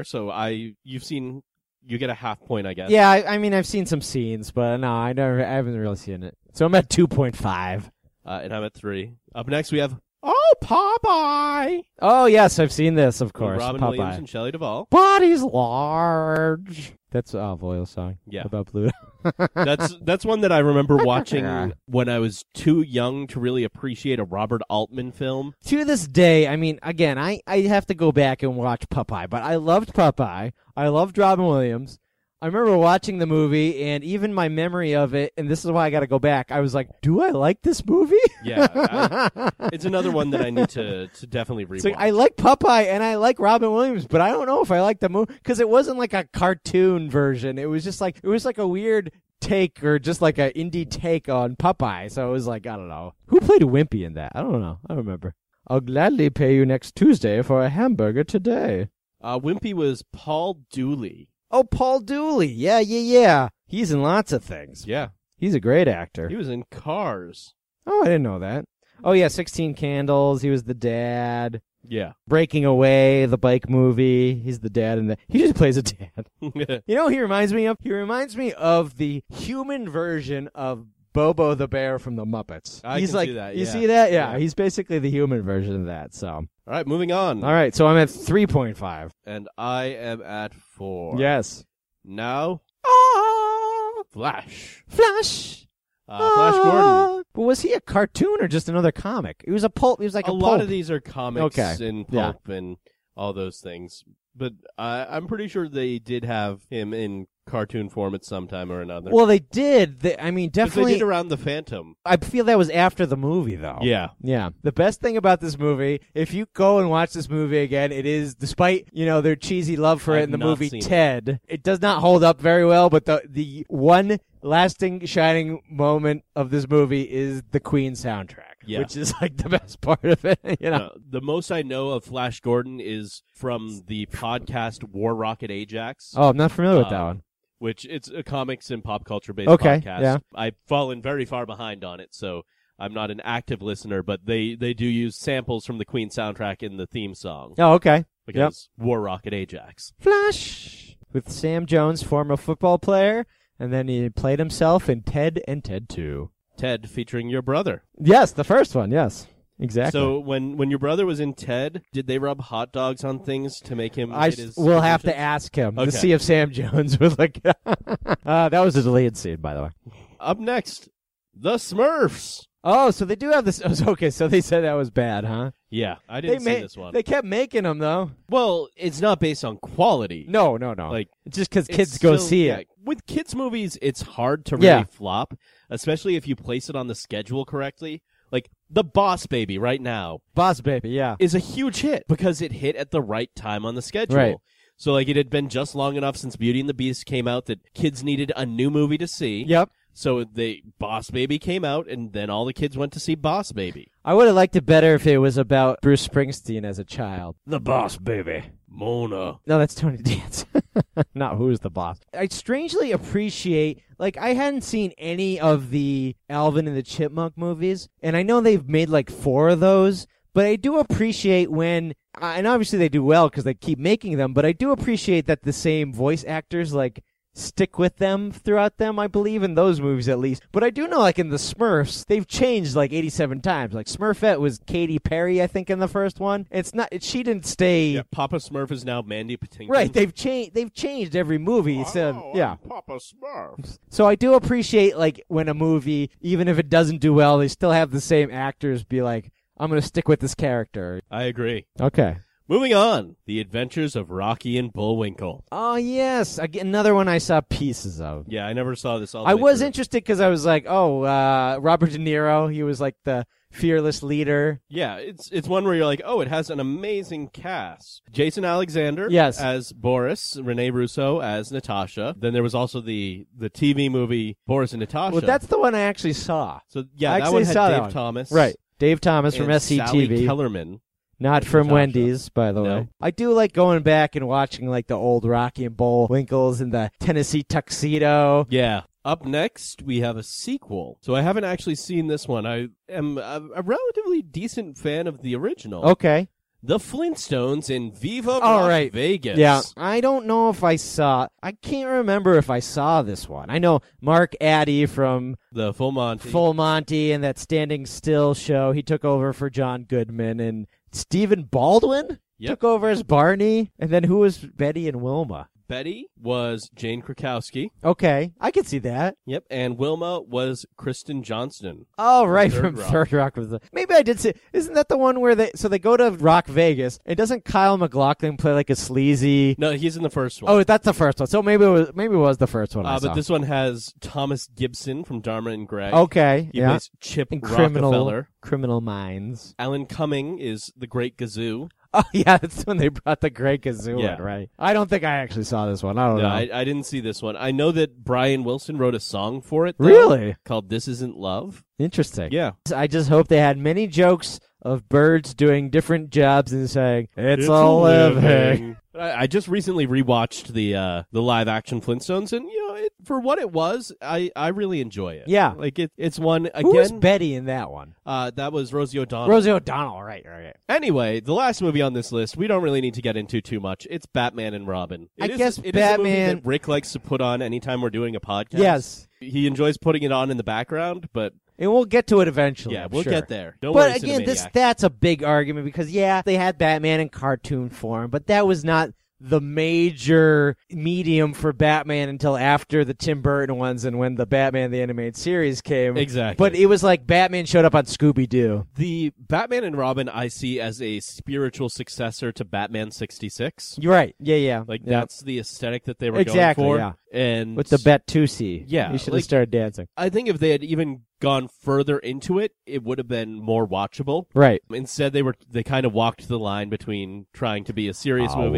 Speaker 4: you get a half point, I guess.
Speaker 3: Yeah, I mean, I've seen some scenes, but no, I haven't really seen it. So I'm at 2.5.
Speaker 4: And I'm at 3. Up next, we have Popeye.
Speaker 3: Oh yes, I've seen this, of course.
Speaker 4: Robin
Speaker 3: Popeye.
Speaker 4: Williams and Shelley Duvall.
Speaker 3: Body's large. That's a Voyle song.
Speaker 4: Yeah.
Speaker 3: About Pluto.
Speaker 4: That's one that I remember watching when I was too young to really appreciate a Robert Altman film.
Speaker 3: To this day, I mean, again, I have to go back and watch Popeye, but I loved Popeye. I loved Robin Williams. I remember watching the movie, and even my memory of it, and this is why I got to go back, I was like, do I like this movie?
Speaker 4: Yeah, it's another one that I need to definitely rewatch.
Speaker 3: It's like, I like Popeye, and I like Robin Williams, but I don't know if I like the movie, because it wasn't like a cartoon version. It was like a weird take, or just like an indie take on Popeye, so it was like, I don't know. Who played Wimpy in that? I don't know. I don't remember. I'll gladly pay you next Tuesday for a hamburger today.
Speaker 4: Wimpy was Paul Dooley.
Speaker 3: Oh, Paul Dooley. Yeah. He's in lots of things.
Speaker 4: Yeah,
Speaker 3: He's a great actor.
Speaker 4: he was in Cars.
Speaker 3: Oh, I didn't know that. Oh, yeah, 16 Candles. He was the dad.
Speaker 4: Yeah.
Speaker 3: Breaking Away, the bike movie. He's the dad in that. He just plays a dad. You know who he reminds me of? He reminds me of the human version of Bobo the Bear from the Muppets.
Speaker 4: I
Speaker 3: He's
Speaker 4: can
Speaker 3: like,
Speaker 4: see that,
Speaker 3: You
Speaker 4: yeah.
Speaker 3: see that? Yeah,
Speaker 4: Yeah.
Speaker 3: he's basically the human version of that. So,
Speaker 4: All right, moving on.
Speaker 3: all right, so I'm at 3.5.
Speaker 4: And I am at 4.
Speaker 3: Yes.
Speaker 4: Now, Flash.
Speaker 3: Flash.
Speaker 4: Flash Gordon.
Speaker 3: But was he a cartoon or just another comic? He was a pulp. He was like
Speaker 4: A
Speaker 3: a
Speaker 4: lot
Speaker 3: pulp.
Speaker 4: of these are comics
Speaker 3: Okay.
Speaker 4: and
Speaker 3: Yeah.
Speaker 4: pulp and all those things. But I'm pretty sure they did have him in cartoon form at some time or another.
Speaker 3: Well, they did. I mean,
Speaker 4: 'Cause
Speaker 3: definitely.
Speaker 4: they did around the Phantom.
Speaker 3: I feel that was after the movie, though.
Speaker 4: Yeah.
Speaker 3: Yeah. The best thing about this movie, if you go and watch this movie again, it is, despite, their cheesy love for it
Speaker 4: I've
Speaker 3: in the
Speaker 4: not
Speaker 3: movie
Speaker 4: seen it.
Speaker 3: Ted, it does not hold up very well, but the one lasting shining moment of this movie is the Queen soundtrack,
Speaker 4: Yeah.
Speaker 3: which is like the best part of it,
Speaker 4: The most I know of Flash Gordon is from the podcast War Rocket Ajax.
Speaker 3: Oh, I'm not familiar with that one.
Speaker 4: Which it's a comics and pop culture based
Speaker 3: Okay,
Speaker 4: podcast.
Speaker 3: yeah.
Speaker 4: I've fallen very far behind on it, so I'm not an active listener, but they do use samples from the Queen soundtrack in the theme song.
Speaker 3: Oh, okay.
Speaker 4: Because War Rocket Ajax.
Speaker 3: Flash! With Sam Jones, former football player, and then he played himself in Ted and Ted 2.
Speaker 4: Ted featuring your brother.
Speaker 3: Yes, the first one, yes. Exactly.
Speaker 4: So when your brother was in Ted, did they rub hot dogs on things to make him
Speaker 3: I
Speaker 4: get his
Speaker 3: will have to
Speaker 4: positions?
Speaker 3: ask him
Speaker 4: Okay.
Speaker 3: to see if Sam Jones would like. That was a deleted scene, by the way.
Speaker 4: Up next, the Smurfs.
Speaker 3: Oh, so they do have this. Okay, so they said that was bad, huh?
Speaker 4: Yeah, I didn't see this one.
Speaker 3: They kept making them though.
Speaker 4: Well, it's not based on quality.
Speaker 3: No.
Speaker 4: Like,
Speaker 3: It's just because
Speaker 4: it's
Speaker 3: kids go
Speaker 4: still-
Speaker 3: see
Speaker 4: yeah,
Speaker 3: it.
Speaker 4: With kids' movies, it's hard to really
Speaker 3: Yeah.
Speaker 4: flop, especially if you place it on the schedule correctly. Like, The Boss Baby right now
Speaker 3: Boss Baby, yeah.
Speaker 4: is a huge hit because it hit at the right time on the schedule.
Speaker 3: Right.
Speaker 4: So, like, it had been just long enough since Beauty and the Beast came out that kids needed a new movie to see.
Speaker 3: Yep.
Speaker 4: So Boss Baby came out, and then all the kids went to see Boss Baby.
Speaker 3: I would have liked it better if it was about Bruce Springsteen as a child. The Boss Baby.
Speaker 4: Mona.
Speaker 3: No, that's Tony Dance. Not Who's the Boss. I strangely appreciate, like, I hadn't seen any of the Alvin and the Chipmunk movies, and I know they've made like 4 of those, but I do appreciate when, and obviously they do well because they keep making them, but I do appreciate that the same voice actors, like, stick with them throughout them, I believe, in those movies at least. But I do know, like, in the Smurfs, they've changed like 87 times. Like, Smurfette was Katy Perry, I think, in the first one. She didn't stay...
Speaker 4: Yeah, Papa Smurf is now Mandy Patinkin.
Speaker 3: Right, they've changed every movie. So, yeah.
Speaker 4: Papa Smurf.
Speaker 3: So I do appreciate, like, when a movie, even if it doesn't do well, they still have the same actors be like, I'm going to stick with this character.
Speaker 4: I agree.
Speaker 3: Okay.
Speaker 4: Moving on, The Adventures of Rocky and Bullwinkle.
Speaker 3: Oh, yes. Again, another one I saw pieces of.
Speaker 4: Yeah, I never saw this all the
Speaker 3: I
Speaker 4: way
Speaker 3: was
Speaker 4: through.
Speaker 3: interested because I was like, Robert De Niro, he was like the fearless leader.
Speaker 4: Yeah, it's one where you're like, oh, it has an amazing cast. Jason Alexander
Speaker 3: Yes.
Speaker 4: as Boris, Rene Russo as Natasha. Then there was also the TV movie Boris and Natasha.
Speaker 3: Well, that's the one I actually saw.
Speaker 4: So yeah,
Speaker 3: I
Speaker 4: that
Speaker 3: actually
Speaker 4: one had
Speaker 3: saw that
Speaker 4: Dave
Speaker 3: one.
Speaker 4: Thomas.
Speaker 3: Right. Dave Thomas from
Speaker 4: and Sally
Speaker 3: SCTV.
Speaker 4: Kellerman.
Speaker 3: Not from
Speaker 4: Natasha.
Speaker 3: Wendy's, by the
Speaker 4: No.
Speaker 3: way. I do like going back and watching like the old Rocky and Bullwinkles and the Tennessee Tuxedo.
Speaker 4: Yeah. Up next, we have a sequel. So I haven't actually seen this one. I am a relatively decent fan of the original.
Speaker 3: Okay.
Speaker 4: The Flintstones in Viva
Speaker 3: All
Speaker 4: Las
Speaker 3: right.
Speaker 4: Vegas.
Speaker 3: Yeah. I don't know if I can't remember if I saw this one. I know Mark Addy from
Speaker 4: The Full Monty.
Speaker 3: Full Monty and that Standing Still show. He took over for John Goodman, and Stephen Baldwin
Speaker 4: Yep.
Speaker 3: took over as Barney. And then who was Betty and Wilma?
Speaker 4: Betty was Jane Krakowski.
Speaker 3: Okay, I can see that.
Speaker 4: Yep. And Wilma was Kristen Johnston.
Speaker 3: Oh, right,
Speaker 4: Third
Speaker 3: from
Speaker 4: Rock.
Speaker 3: Third Rock. Maybe I did see. Isn't that the one where they go to Rock Vegas? And doesn't Kyle MacLachlan play like a sleazy?
Speaker 4: No, he's in the first one.
Speaker 3: Oh, that's the first one. So maybe it was the first one I saw.
Speaker 4: But this one has Thomas Gibson from Dharma and Greg.
Speaker 3: Okay,
Speaker 4: He
Speaker 3: yeah.
Speaker 4: plays Chip
Speaker 3: And
Speaker 4: Rockefeller.
Speaker 3: Criminal Minds.
Speaker 4: Alan Cumming is the Great Gazoo.
Speaker 3: Oh, yeah, that's when they brought the Great Gazoo
Speaker 4: Yeah.
Speaker 3: in, right? I don't think I actually saw this one. I don't
Speaker 4: No,
Speaker 3: know.
Speaker 4: I didn't see this one. I know that Brian Wilson wrote a song for it. Though,
Speaker 3: Really?
Speaker 4: Called This Isn't Love.
Speaker 3: Interesting.
Speaker 4: Yeah.
Speaker 3: I just hope they had many jokes of birds doing different jobs and saying, it's a living.
Speaker 4: I just recently rewatched the live action Flintstones, and for what it was, I really enjoy it.
Speaker 3: Yeah.
Speaker 4: like it's one again.
Speaker 3: Who was Betty in that one?
Speaker 4: That was Rosie O'Donnell.
Speaker 3: Rosie O'Donnell, right.
Speaker 4: Anyway, the last movie on this list, we don't really need to get into too much. It's Batman and Robin.
Speaker 3: I
Speaker 4: It
Speaker 3: guess
Speaker 4: is a movie
Speaker 3: Batman-
Speaker 4: that Rick likes to put on anytime we're doing a podcast.
Speaker 3: Yes.
Speaker 4: He enjoys putting it on in the background, but
Speaker 3: And we'll get to it eventually.
Speaker 4: yeah,
Speaker 3: I'm
Speaker 4: we'll
Speaker 3: sure.
Speaker 4: get there. Don't worry,
Speaker 3: But again,
Speaker 4: Cinemaniac.
Speaker 3: that's a big argument because, yeah, they had Batman in cartoon form, but that was not the major medium for Batman until after the Tim Burton ones and when the Batman the Animated Series came.
Speaker 4: Exactly.
Speaker 3: But it was like Batman showed up on Scooby-Doo.
Speaker 4: The Batman and Robin I see as a spiritual successor to Batman 66.
Speaker 3: You're right. Yeah.
Speaker 4: Like,
Speaker 3: yeah.
Speaker 4: that's the aesthetic that they were
Speaker 3: Exactly,
Speaker 4: going for.
Speaker 3: yeah.
Speaker 4: And
Speaker 3: With the Bat-Tusi.
Speaker 4: Yeah,
Speaker 3: You should have
Speaker 4: like-
Speaker 3: started dancing.
Speaker 4: I think if they had even gone further into it, it would have been more watchable.
Speaker 3: Right.
Speaker 4: Instead, they kind of walked the line between trying to be a serious movie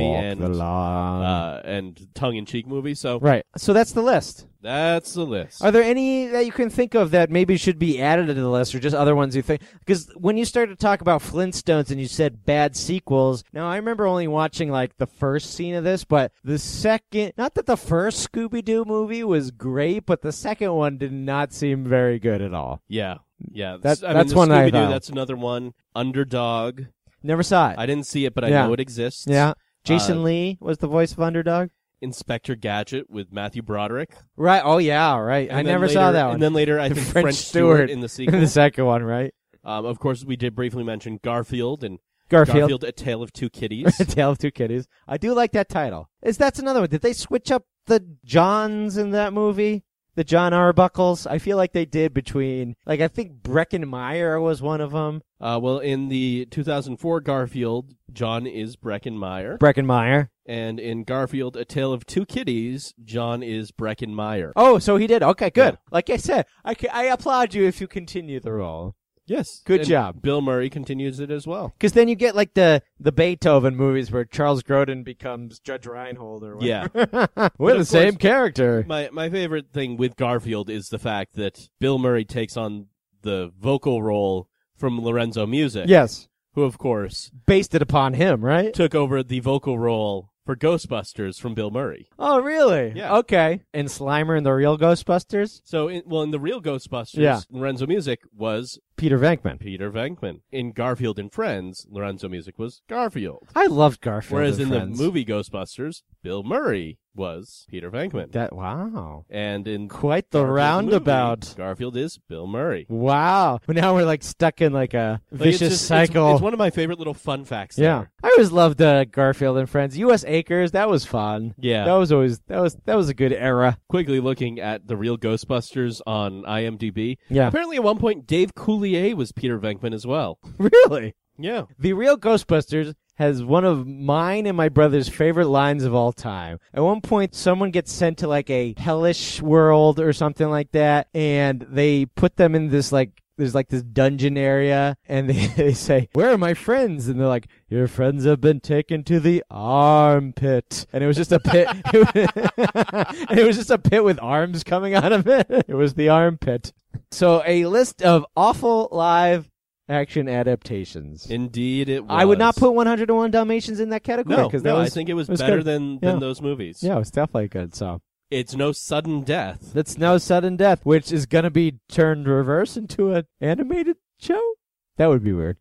Speaker 4: and tongue-in-cheek movie. So
Speaker 3: Right. So that's the list.
Speaker 4: that's the list.
Speaker 3: Are there any that you can think of that maybe should be added to the list, or just other ones you think? Because when you started to talk about Flintstones and you said bad sequels, now I remember only watching like the first scene of this, but the second, not that the first Scooby-Doo movie was great, but the second one did not seem very good at all.
Speaker 4: Yeah.
Speaker 3: That's
Speaker 4: the
Speaker 3: one I
Speaker 4: Scooby-Doo,
Speaker 3: thought.
Speaker 4: That's another one. Underdog.
Speaker 3: Never saw it.
Speaker 4: I didn't see it, but I
Speaker 3: Yeah.
Speaker 4: know it exists.
Speaker 3: Yeah. Jason Lee was the voice of Underdog.
Speaker 4: Inspector Gadget with Matthew Broderick.
Speaker 3: Right. Oh, yeah, right.
Speaker 4: And
Speaker 3: I
Speaker 4: then
Speaker 3: never
Speaker 4: later-
Speaker 3: saw that one.
Speaker 4: And then later, I
Speaker 3: The
Speaker 4: think
Speaker 3: French
Speaker 4: French Stewart in the
Speaker 3: in
Speaker 4: sequel.
Speaker 3: the second one, right?
Speaker 4: Of course, we did briefly mention Garfield and
Speaker 3: Garfield.
Speaker 4: A Tale of Two Kitties.
Speaker 3: A Tale of Two Kitties. I do like that title. That's another one. Did they switch up the Johns in that movie? The John Arbuckles? I feel like they did between, like, I think Breckenmeyer was one of them.
Speaker 4: Well, in the 2004 Garfield, John is Breckenmeyer.
Speaker 3: Breckenmeyer.
Speaker 4: And in Garfield, A Tale of Two Kitties, John is Breckenmeyer.
Speaker 3: Oh, so he did. Okay, good.
Speaker 4: Yeah.
Speaker 3: Like I said, I applaud you if you continue the role.
Speaker 4: Yes.
Speaker 3: Good
Speaker 4: And
Speaker 3: job.
Speaker 4: Bill Murray continues it as well.
Speaker 3: Because then you get, like, the Beethoven movies where Charles Grodin becomes Judge Reinhold or whatever.
Speaker 4: Yeah.
Speaker 3: We're
Speaker 4: of
Speaker 3: the same
Speaker 4: course-
Speaker 3: character.
Speaker 4: My favorite thing with Garfield is the fact that Bill Murray takes on the vocal role from Lorenzo Music.
Speaker 3: Yes.
Speaker 4: Who, of course,
Speaker 3: Based it upon him, right?
Speaker 4: took over the vocal role for Ghostbusters from Bill Murray.
Speaker 3: Oh, really?
Speaker 4: Yeah.
Speaker 3: Okay. And Slimer and the real Ghostbusters?
Speaker 4: So, in the real Ghostbusters,
Speaker 3: Yeah.
Speaker 4: Lorenzo Music was
Speaker 3: Peter Venkman.
Speaker 4: Peter Venkman. In Garfield and Friends, Lorenzo Music was Garfield.
Speaker 3: I loved Garfield.
Speaker 4: Whereas
Speaker 3: and
Speaker 4: in
Speaker 3: Friends.
Speaker 4: the movie Ghostbusters, Bill Murray was Peter Venkman.
Speaker 3: Wow.
Speaker 4: And in
Speaker 3: Quite the
Speaker 4: Garfield's
Speaker 3: roundabout.
Speaker 4: movie, Garfield is Bill Murray.
Speaker 3: Wow. But now we're like stuck in like a
Speaker 4: Like, it's
Speaker 3: vicious
Speaker 4: just-
Speaker 3: cycle.
Speaker 4: It's one of my favorite little fun facts.
Speaker 3: yeah.
Speaker 4: there.
Speaker 3: I always loved Garfield and Friends. U.S. Acres, that was fun.
Speaker 4: Yeah.
Speaker 3: That was always that was a good era.
Speaker 4: Quickly looking at the real Ghostbusters on IMDb.
Speaker 3: Yeah.
Speaker 4: Apparently, at one point, Dave Coulier was Peter Venkman as well.
Speaker 3: Really?
Speaker 4: Yeah.
Speaker 3: The real Ghostbusters has one of mine and my brother's favorite lines of all time. At one point, someone gets sent to like a hellish world or something like that, and they put them in this like, there's like this dungeon area, and they say, "Where are my friends?" And they're like, "Your friends have been taken to the armpit." And it was just a pit. And it was just a pit with arms coming out of it. It was the armpit. So a list of awful live action adaptations.
Speaker 4: Indeed, it was.
Speaker 3: I would not put 101 Dalmatians in that category.
Speaker 4: No,
Speaker 3: because
Speaker 4: I think it was better than those movies.
Speaker 3: Yeah, it was definitely good. So
Speaker 4: it's no sudden death.
Speaker 3: that's no sudden death, which is going to be turned reverse into an animated show. That would be weird.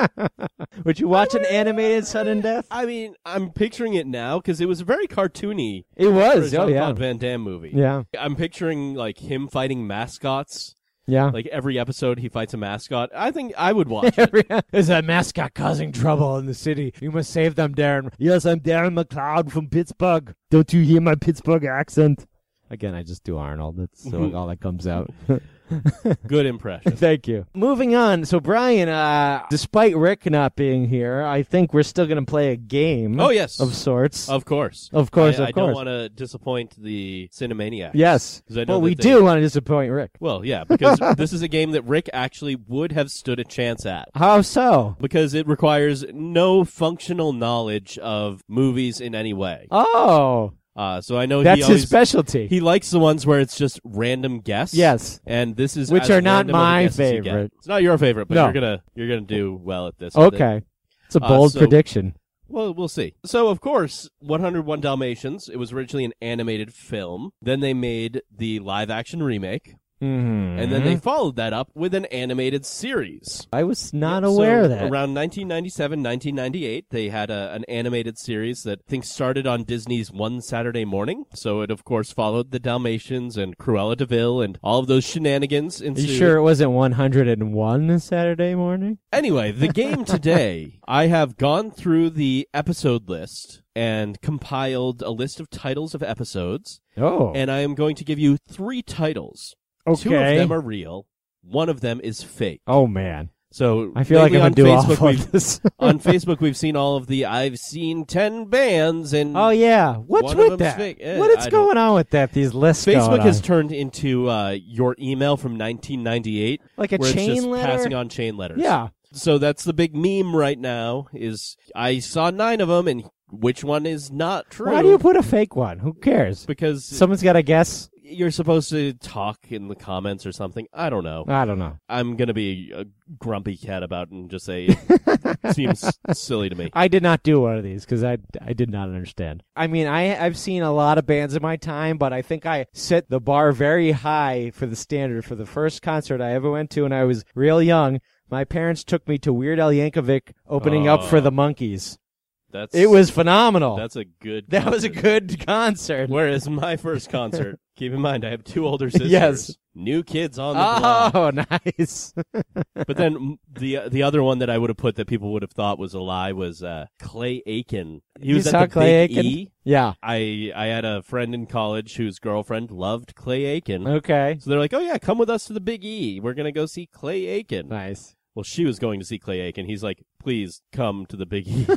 Speaker 3: Would you watch an animated sudden death?
Speaker 4: I mean, I'm picturing it now because it was very cartoony.
Speaker 3: It was.
Speaker 4: For a
Speaker 3: Oh yeah.
Speaker 4: Jean-Claude Van Damme movie.
Speaker 3: Yeah.
Speaker 4: I'm picturing like him fighting mascots.
Speaker 3: Yeah.
Speaker 4: Like every episode he fights a mascot. I think I would watch it.
Speaker 3: There's a mascot causing trouble in the city. You must save them, Darren. Yes, I'm Darren McLeod from Pittsburgh. Don't you hear my Pittsburgh accent? Again, I just do Arnold. That's all that comes out.
Speaker 4: Good impression.
Speaker 3: Thank you. Moving on. So, Brian, despite Rick not being here, I think we're still going to play a game.
Speaker 4: Oh, yes.
Speaker 3: Of sorts.
Speaker 4: Of course.
Speaker 3: Of course,
Speaker 4: I don't want to disappoint the Cinemaniacs.
Speaker 3: Yes.
Speaker 4: 'Cause I know
Speaker 3: Well,
Speaker 4: that
Speaker 3: we
Speaker 4: they-
Speaker 3: do want to disappoint Rick.
Speaker 4: Well, yeah, because this is a game that Rick actually would have stood a chance at.
Speaker 3: How so?
Speaker 4: Because it requires no functional knowledge of movies in any way.
Speaker 3: Oh.
Speaker 4: So I know
Speaker 3: That's
Speaker 4: he
Speaker 3: his
Speaker 4: always,
Speaker 3: specialty.
Speaker 4: he likes the ones where it's just random guess.
Speaker 3: Yes.
Speaker 4: And this is
Speaker 3: Which
Speaker 4: as
Speaker 3: are not
Speaker 4: random of a
Speaker 3: my
Speaker 4: guess as you get.
Speaker 3: favorite.
Speaker 4: It's not your favorite, but
Speaker 3: No.
Speaker 4: you're gonna do well at this. I think.
Speaker 3: Okay. It's a bold
Speaker 4: so-
Speaker 3: prediction.
Speaker 4: Well, we'll see. So, of course, 101 Dalmatians, it was originally an animated film. Then they made the live-action remake.
Speaker 3: Mm-hmm.
Speaker 4: And then they followed that up with an animated series.
Speaker 3: I was not
Speaker 4: So
Speaker 3: aware of that.
Speaker 4: Around 1997, 1998, they had an animated series that I think started on Disney's One Saturday Morning. So it, of course, followed the Dalmatians and Cruella de Vil and all of those shenanigans.
Speaker 3: Are you sure it wasn't 101 Saturday morning?
Speaker 4: Anyway, the game today, I have gone through the episode list and compiled a list of titles of episodes.
Speaker 3: Oh.
Speaker 4: And I am going to give you 3 titles.
Speaker 3: Okay.
Speaker 4: 2 of them are real. 1 of them is fake.
Speaker 3: Oh, man.
Speaker 4: So
Speaker 3: I feel like I'm
Speaker 4: lately
Speaker 3: going to do
Speaker 4: on Facebook,
Speaker 3: awful
Speaker 4: we've-
Speaker 3: at this.
Speaker 4: on Facebook, we've seen all of the I've seen 10 bands and
Speaker 3: Oh, yeah. What's
Speaker 4: One of
Speaker 3: with
Speaker 4: them's
Speaker 3: that?
Speaker 4: fake.
Speaker 3: What is
Speaker 4: I don't-
Speaker 3: going on with that? These lists
Speaker 4: Facebook
Speaker 3: going
Speaker 4: has
Speaker 3: on?
Speaker 4: turned into your email from 1998,
Speaker 3: Like a
Speaker 4: where
Speaker 3: chain
Speaker 4: it's just
Speaker 3: letter?
Speaker 4: passing on chain letters.
Speaker 3: Yeah.
Speaker 4: So that's the big meme right now. Is I saw 9 of them, and which one is not true?
Speaker 3: Why do you put a fake one? Who cares?
Speaker 4: Because
Speaker 3: Someone's got to guess.
Speaker 4: you're supposed to talk in the comments or something. I don't know.
Speaker 3: I don't know.
Speaker 4: I'm gonna be a grumpy cat about it and just say it seems silly to me.
Speaker 3: I did not do one of these because I did not understand. I mean, I've seen a lot of bands in my time, but I think I set the bar very high for the standard. For the first concert I ever went to when I was real young, my parents took me to Weird Al Yankovic opening up for the Monkees. It was phenomenal.
Speaker 4: That's a good.
Speaker 3: That was a good concert.
Speaker 4: Whereas my first concert, keep in mind, I have 2 older sisters.
Speaker 3: Yes.
Speaker 4: New kids on the block.
Speaker 3: Oh, nice.
Speaker 4: But then the other one that I would have put that people would have thought was a lie was Clay Aiken. He was
Speaker 3: saw
Speaker 4: at the
Speaker 3: Clay
Speaker 4: Big
Speaker 3: Aiken?
Speaker 4: E.
Speaker 3: Yeah.
Speaker 4: I had a friend in college whose girlfriend loved Clay Aiken.
Speaker 3: Okay.
Speaker 4: So they're like, oh yeah, come with us to the Big E. We're going to go see Clay Aiken.
Speaker 3: Nice.
Speaker 4: Well, she was going to see Clay Aiken. He's like, please come to the Big E.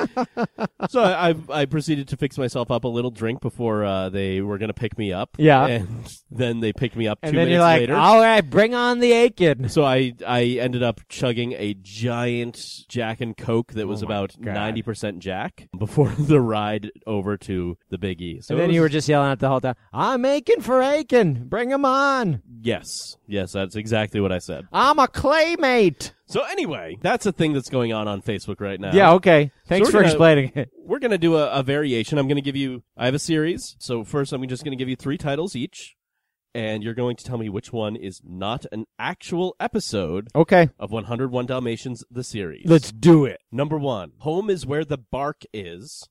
Speaker 4: So I proceeded to fix myself up a little drink before they were going to pick me up.
Speaker 3: Yeah.
Speaker 4: And then they picked me up
Speaker 3: And
Speaker 4: 2
Speaker 3: then
Speaker 4: minutes
Speaker 3: you're like,
Speaker 4: later.
Speaker 3: all right, bring on the Aiken.
Speaker 4: So I ended up chugging a giant Jack and Coke that was
Speaker 3: Oh my
Speaker 4: about
Speaker 3: God.
Speaker 4: 90% Jack before the ride over to the Big E. So
Speaker 3: And then
Speaker 4: it
Speaker 3: you were
Speaker 4: was-
Speaker 3: just yelling at the whole time, I'm Aiken for Aiken. Bring him on.
Speaker 4: Yes, that's exactly what I said.
Speaker 3: I'm a claymate.
Speaker 4: So anyway, that's a thing that's going on Facebook right now.
Speaker 3: Yeah, okay. Thanks
Speaker 4: we're
Speaker 3: for
Speaker 4: gonna-
Speaker 3: explaining it.
Speaker 4: We're going to do a variation. I'm going to give you, I have a series. So first I'm just going to give you 3 titles each. And you're going to tell me which one is not an actual episode
Speaker 3: Okay.
Speaker 4: of 101 Dalmatians, the series.
Speaker 3: Let's do it.
Speaker 4: Number 1, Home is Where the Bark Is.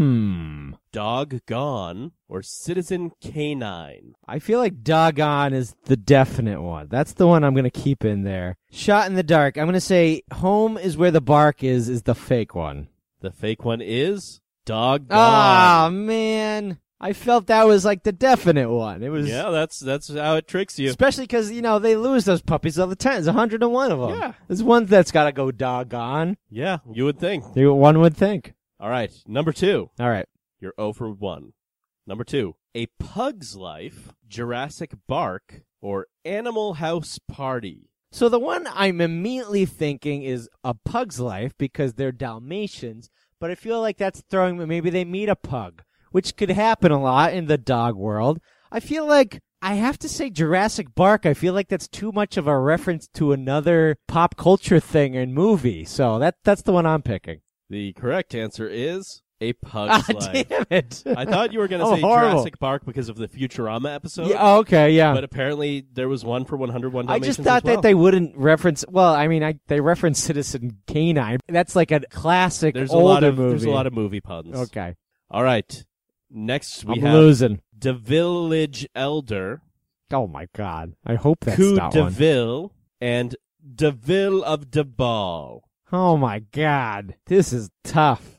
Speaker 4: Dog Gone, or Citizen Canine.
Speaker 3: I feel like Doggone is the definite one. That's the one I'm going to keep in there. Shot in the dark. I'm going to say Home is Where the Bark is the fake one.
Speaker 4: The fake one is Dog Gone.
Speaker 3: Ah, man. I felt that was like the definite one. It was
Speaker 4: Yeah, that's how it tricks you.
Speaker 3: especially because they lose those puppies all the time. There's 101 of them.
Speaker 4: Yeah.
Speaker 3: There's one that's got to go doggone.
Speaker 4: Yeah, you would think.
Speaker 3: One would think.
Speaker 4: All right, number 2.
Speaker 3: All right.
Speaker 4: You're 0 for 1. Number 2. A Pug's Life, Jurassic Bark, or Animal House Party.
Speaker 3: So the one I'm immediately thinking is A Pug's Life because they're Dalmatians, but I feel like that's throwing maybe they meet a pug, which could happen a lot in the dog world. I feel like I have to say Jurassic Bark. I feel like that's too much of a reference to another pop culture thing and movie. So that's the one I'm picking.
Speaker 4: The correct answer is A Pug's Life.
Speaker 3: Damn it.
Speaker 4: I thought you were going to
Speaker 3: Oh,
Speaker 4: say
Speaker 3: horrible.
Speaker 4: Jurassic Park because of the Futurama episode.
Speaker 3: Yeah, okay, yeah.
Speaker 4: But apparently there was one for 101
Speaker 3: I
Speaker 4: Dalmatians
Speaker 3: just thought
Speaker 4: as well.
Speaker 3: that they wouldn't reference. Well, I mean, they reference Citizen Canine. That's like a classic
Speaker 4: There's
Speaker 3: older
Speaker 4: a
Speaker 3: movie.
Speaker 4: There's a lot of movie puns.
Speaker 3: Okay,
Speaker 4: All right. Next we
Speaker 3: I'm
Speaker 4: have
Speaker 3: losing.
Speaker 4: The Village Elder,
Speaker 3: Oh my God! I hope that's
Speaker 4: Coup
Speaker 3: that
Speaker 4: de
Speaker 3: one.
Speaker 4: Ville, and Deville of the Ball.
Speaker 3: Oh my God, this is tough.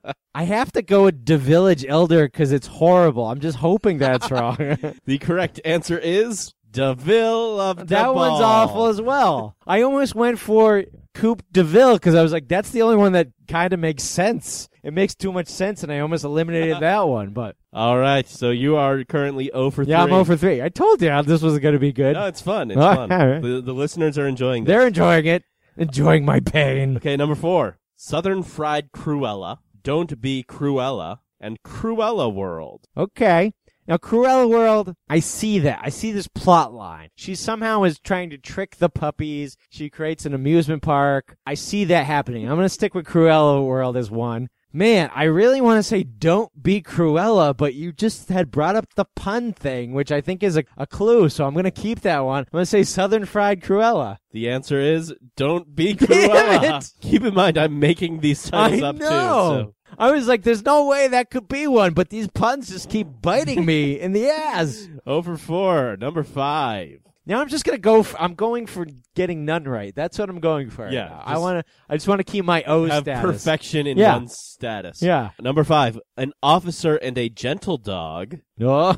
Speaker 3: I have to go with The Village Elder because it's horrible. I'm just hoping that's wrong.
Speaker 4: The correct answer is Deville of the
Speaker 3: That
Speaker 4: Ball.
Speaker 3: one's awful as well. I almost went for Coupe de Ville because I was like, that's the only one that kind of makes sense. It makes too much sense, and I almost eliminated that one. But
Speaker 4: All right, so you are currently 0 for 3.
Speaker 3: yeah, I'm 0 for 3. I told you this was going to be good.
Speaker 4: No, it's fun. It's
Speaker 3: All
Speaker 4: fun.
Speaker 3: right.
Speaker 4: The listeners are enjoying this.
Speaker 3: They're enjoying it. Enjoying my pain.
Speaker 4: Okay, number 4. Southern Fried Cruella, Don't Be Cruella, and Cruella World.
Speaker 3: Okay. Now, Cruella World, I see that. I see this plot line. She somehow is trying to trick the puppies. She creates an amusement park. I see that happening. I'm going to stick with Cruella World as one. Man, I really want to say Don't Be Cruella, but you just had brought up the pun thing, which I think is a clue, so I'm going to keep that one. I'm going to say Southern Fried Cruella.
Speaker 4: The answer is Don't Be
Speaker 3: Damn
Speaker 4: Cruella.
Speaker 3: it!
Speaker 4: Keep in mind, I'm making these titles
Speaker 3: I
Speaker 4: up
Speaker 3: know.
Speaker 4: too. So.
Speaker 3: I was like, there's no way that could be one, but these puns just keep biting me in the ass.
Speaker 4: 0 for 4. Number 5.
Speaker 3: Now I'm just gonna go. I'm going for getting none right. That's what I'm going for.
Speaker 4: Yeah,
Speaker 3: now. I just want to keep my O
Speaker 4: Have
Speaker 3: status.
Speaker 4: perfection in
Speaker 3: Yeah.
Speaker 4: one's status.
Speaker 3: Yeah.
Speaker 4: Number 5. An Officer and a Gentle Dog,
Speaker 3: No.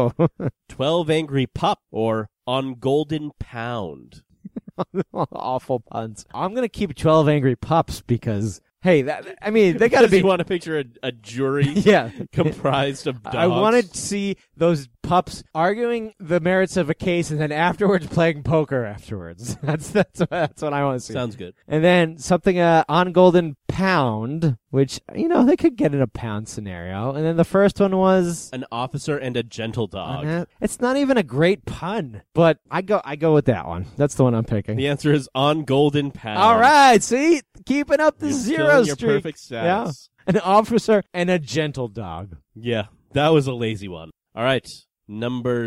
Speaker 4: 12 Angry Pup, or On Golden Pound.
Speaker 3: Awful puns. I'm gonna keep 12 Angry Pups because hey, they gotta
Speaker 4: Does
Speaker 3: be.
Speaker 4: you want to picture a jury
Speaker 3: Yeah.
Speaker 4: comprised of dogs?
Speaker 3: I wanted to see those pups arguing the merits of a case and then afterwards playing poker afterwards. That's what I want to see.
Speaker 4: Sounds good.
Speaker 3: And then something on Golden Pound, which they could get in a pound scenario. And then the first one was
Speaker 4: An Officer and a Gentle Dog.
Speaker 3: it's not even a great pun, but I go with that one. That's the one I'm picking.
Speaker 4: The answer is On Golden Pound.
Speaker 3: All right, see, keeping up the
Speaker 4: You're
Speaker 3: zero
Speaker 4: still in your
Speaker 3: streak.
Speaker 4: perfect status.
Speaker 3: Yeah, an officer and a gentle dog.
Speaker 4: Yeah, that was a lazy one. All right, number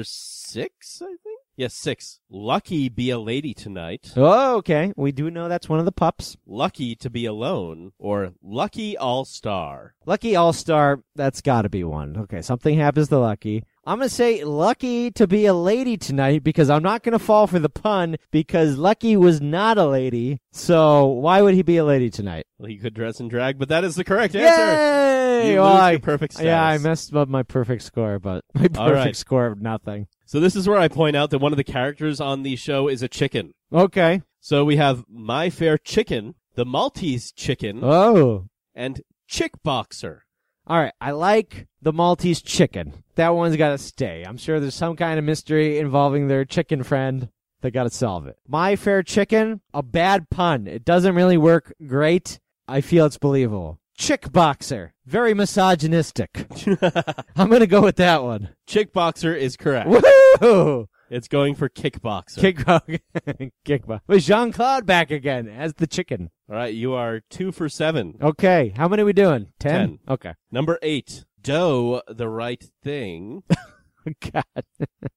Speaker 4: 6, I think. Yes, 6. Lucky Be a Lady Tonight.
Speaker 3: Oh, okay. We do know that's one of the pups.
Speaker 4: Lucky to Be Alone, or Lucky All-Star.
Speaker 3: Lucky All-Star, that's got to be one. Okay, something happens to Lucky. I'm going to say Lucky to Be a Lady Tonight because I'm not going to fall for the pun because Lucky was not a lady. So why would he be a lady tonight?
Speaker 4: Well, he could dress and drag, but that is the correct answer.
Speaker 3: Yay!
Speaker 4: You
Speaker 3: Well,
Speaker 4: lose your perfect status.
Speaker 3: Yeah, I messed up my perfect score, but my
Speaker 4: All
Speaker 3: perfect
Speaker 4: right.
Speaker 3: score of nothing.
Speaker 4: So this is where I point out that one of the characters on the show is a chicken.
Speaker 3: Okay.
Speaker 4: So we have My Fair Chicken, the Maltese Chicken,
Speaker 3: Oh.
Speaker 4: and Chick Boxer.
Speaker 3: All right, I like the Maltese chicken. That one's got to stay. I'm sure there's some kind of mystery involving their chicken friend. They got to solve it. My Fair Chicken, a bad pun. It doesn't really work great. I feel it's believable. Chick Boxer, very misogynistic. I'm going to go with that one.
Speaker 4: Chick Boxer is correct.
Speaker 3: Woohoo!
Speaker 4: It's going for Kickboxer.
Speaker 3: Kickboxer. With Jean-Claude back again as the chicken.
Speaker 4: All right, you are 2 for 7.
Speaker 3: Okay, how many are we doing? 10?
Speaker 4: 10.
Speaker 3: Okay.
Speaker 4: Number 8, Doe the Right Thing,
Speaker 3: God.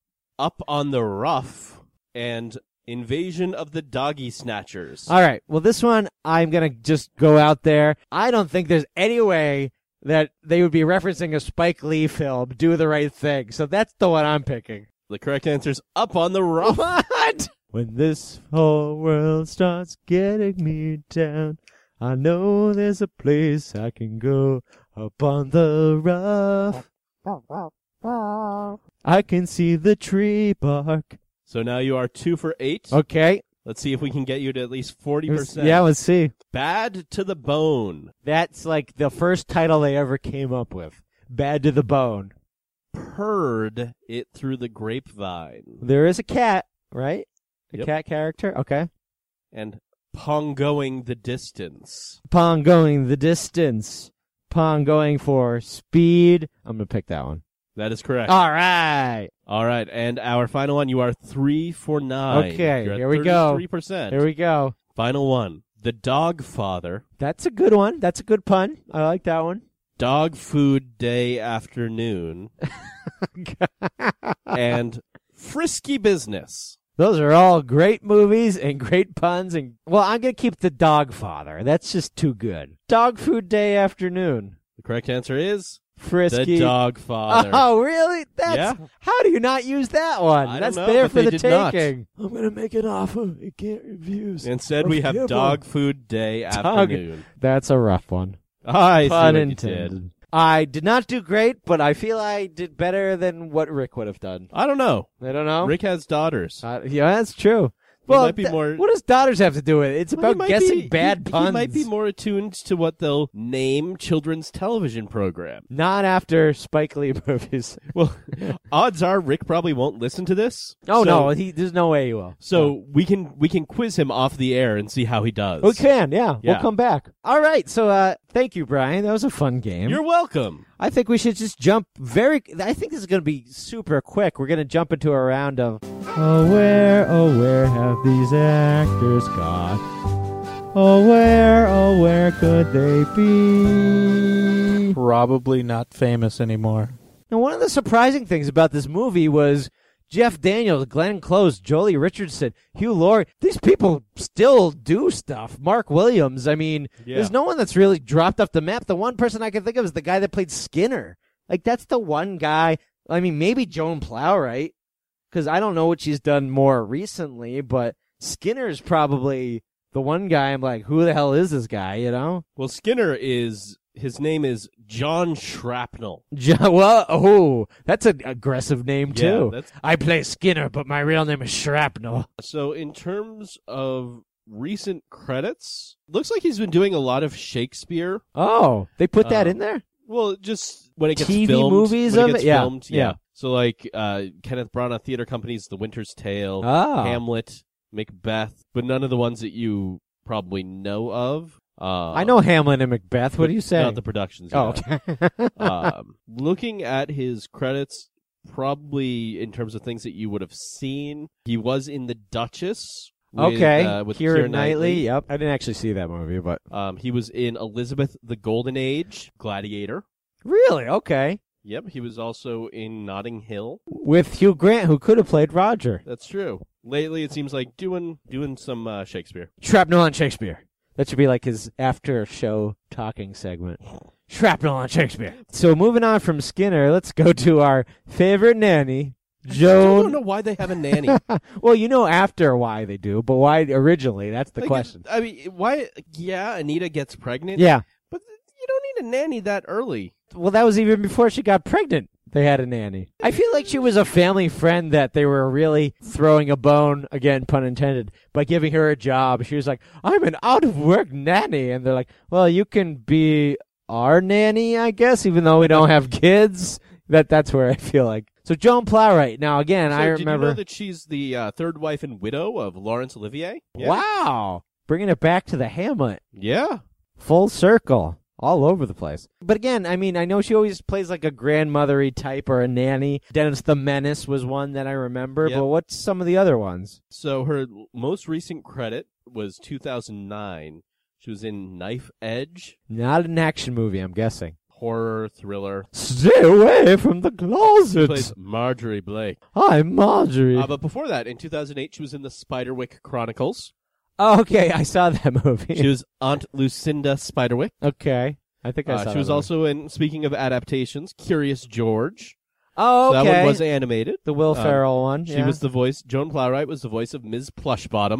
Speaker 4: Up on the Rough, and Invasion of the Doggy Snatchers.
Speaker 3: All right. Well, this one, I'm going to just go out there. I don't think there's any way that they would be referencing a Spike Lee film, Do the Right Thing. So that's the one I'm picking.
Speaker 4: The correct answer is Up on the Rough.
Speaker 3: What? When this whole world starts getting me down, I know there's a place I can go up on the rough. I can see the tree bark.
Speaker 4: So now you are 2 for 8.
Speaker 3: Okay.
Speaker 4: Let's see if we can get you to at least 40%.
Speaker 3: Yeah, let's see.
Speaker 4: Bad to the Bone.
Speaker 3: That's like the first title they ever came up with. Bad to the Bone.
Speaker 4: Heard it through the grapevine.
Speaker 3: There is a cat, right? A
Speaker 4: Yep.
Speaker 3: cat character? Okay.
Speaker 4: And Pongoing the Distance.
Speaker 3: Pong going the distance. Pong going for speed. I'm going to pick that one.
Speaker 4: That is correct.
Speaker 3: All right.
Speaker 4: All right, and our final one, you are 3 for 9.
Speaker 3: Okay,
Speaker 4: You're at
Speaker 3: here we go.
Speaker 4: 33%.
Speaker 3: Here we go.
Speaker 4: Final one, The Dog Father.
Speaker 3: That's a good one. That's a good pun. I like that one.
Speaker 4: Dog Food Day Afternoon. And Frisky Business.
Speaker 3: Those are all great movies and great puns. And well, I'm going to keep The Dog Father. That's just too good. Dog Food Day Afternoon.
Speaker 4: The correct answer is
Speaker 3: Frisky.
Speaker 4: The Dog Father.
Speaker 3: Oh, really? That's
Speaker 4: Yeah.
Speaker 3: How do you not use that one?
Speaker 4: I don't
Speaker 3: That's
Speaker 4: know,
Speaker 3: there
Speaker 4: but
Speaker 3: for
Speaker 4: they
Speaker 3: the
Speaker 4: did not.
Speaker 3: taking. I'm going to make an offer. It can't refuse.
Speaker 4: Instead, we have
Speaker 3: Forgive
Speaker 4: Dog Food Day Afternoon.
Speaker 3: That's a rough one.
Speaker 4: I see
Speaker 3: Pun
Speaker 4: what you
Speaker 3: intended.
Speaker 4: did.
Speaker 3: I did not do great, but I feel I did better than what Rick would have done.
Speaker 4: I don't know.
Speaker 3: I don't know.
Speaker 4: Rick has daughters.
Speaker 3: Yeah, that's true.
Speaker 4: He
Speaker 3: Well,
Speaker 4: might be more-
Speaker 3: what does daughters have to do with it? It's
Speaker 4: Well, he
Speaker 3: about
Speaker 4: might
Speaker 3: guessing
Speaker 4: be-
Speaker 3: bad puns.
Speaker 4: He might be more attuned to what they'll name children's television program.
Speaker 3: Not after Spike Lee movies.
Speaker 4: Well, odds are Rick probably won't listen to this.
Speaker 3: Oh,
Speaker 4: So-
Speaker 3: no, there's no way he will.
Speaker 4: So we can quiz him off the air and see how he does.
Speaker 3: We can, yeah.
Speaker 4: Yeah.
Speaker 3: We'll come back. All right, so thank you, Brian. That was a fun game.
Speaker 4: You're welcome.
Speaker 3: I think we should just jump I think this is going to be super quick. We're going to jump into a round of oh, where have these actors got? Oh, where could they be?
Speaker 5: Probably not famous anymore.
Speaker 3: Now, one of the surprising things about this movie was Jeff Daniels, Glenn Close, Jolie Richardson, Hugh Laurie. These people still do stuff. Mark Williams. I mean, there's no one that's really dropped off the map. The one person I can think of is the guy that played Skinner. Like, that's the one guy. I mean, maybe Joan Plowright, because I don't know what she's done more recently, but Skinner's probably the one guy I'm like, who the hell is this guy, you know?
Speaker 4: Well, his name is John Shrapnel.
Speaker 3: That's an aggressive name, too.
Speaker 4: that's-
Speaker 3: I play Skinner, but my real name is Shrapnel.
Speaker 4: So in terms of recent credits, looks like he's been doing a lot of Shakespeare.
Speaker 3: Oh, they put that in there?
Speaker 4: Well, just when it gets
Speaker 3: TV
Speaker 4: filmed.
Speaker 3: movies
Speaker 4: when
Speaker 3: of
Speaker 4: it gets
Speaker 3: it? Yeah,
Speaker 4: filmed,
Speaker 3: yeah.
Speaker 4: So like Kenneth Branagh Theater Company's The Winter's Tale,
Speaker 3: Ah.
Speaker 4: Hamlet, Macbeth, but none of the ones that you probably know of.
Speaker 3: I know Hamlet and Macbeth. What do you say?
Speaker 4: Not the productions.
Speaker 3: Oh,
Speaker 4: yeah.
Speaker 3: okay.
Speaker 4: Looking at his credits, probably in terms of things that you would have seen, he was in The Duchess. With, with
Speaker 3: Keira Knightley. Yep. I didn't actually see that movie, but
Speaker 4: He was in Elizabeth the Golden Age, Gladiator.
Speaker 3: really, okay.
Speaker 4: Yep, he was also in Notting Hill.
Speaker 3: With Hugh Grant, who could have played Roger.
Speaker 4: That's true. Lately, it seems like doing some Shakespeare.
Speaker 3: Shrapnel on Shakespeare. That should be like his after-show talking segment. Shrapnel on Shakespeare. So moving on from Skinner, let's go to our favorite nanny,
Speaker 4: I
Speaker 3: Joan.
Speaker 4: don't know why they have a nanny.
Speaker 3: Well, you know after why they do, but why originally? That's the
Speaker 4: Like,
Speaker 3: question.
Speaker 4: I mean, why? Yeah, Anita gets pregnant.
Speaker 3: Yeah.
Speaker 4: But you don't need a nanny that early.
Speaker 3: Well, that was even before she got pregnant. They had a nanny. I feel like she was a family friend that they were really throwing a bone, again, pun intended, by giving her a job. She was like, I'm an out-of-work nanny. And they're like, well, you can be our nanny, I guess, even though we don't have kids. That's where I feel like. So Joan Plowright. Now, again,
Speaker 4: So
Speaker 3: I
Speaker 4: did
Speaker 3: remember.
Speaker 4: you know that she's the third wife and widow of Laurence Olivier? Yeah.
Speaker 3: Wow. Bringing it back to the Hamlet.
Speaker 4: Yeah.
Speaker 3: Full circle. All over the place. But again, I mean, I know she always plays like a grandmothery type or a nanny. Dennis the Menace was one that I remember.
Speaker 4: Yep.
Speaker 3: But what's some of the other ones?
Speaker 4: So her most recent credit was 2009. She was in Knife Edge,
Speaker 3: Not an action movie, I'm guessing.
Speaker 4: horror thriller.
Speaker 3: Stay away from the
Speaker 4: She
Speaker 3: closet.
Speaker 4: plays Marjorie Blake.
Speaker 3: I'm Marjorie.
Speaker 4: But before that, in 2008, she was in the Spiderwick Chronicles.
Speaker 3: Oh, okay, I saw that movie.
Speaker 4: She was Aunt Lucinda Spiderwick.
Speaker 3: Okay, I think I saw that
Speaker 4: She was
Speaker 3: movie.
Speaker 4: also in, speaking of adaptations, Curious George.
Speaker 3: Oh,
Speaker 4: So
Speaker 3: okay.
Speaker 4: that one was animated.
Speaker 3: the Will Ferrell one.
Speaker 4: She
Speaker 3: yeah.
Speaker 4: was the voice, Joan Plowright was the voice of Ms. Plushbottom.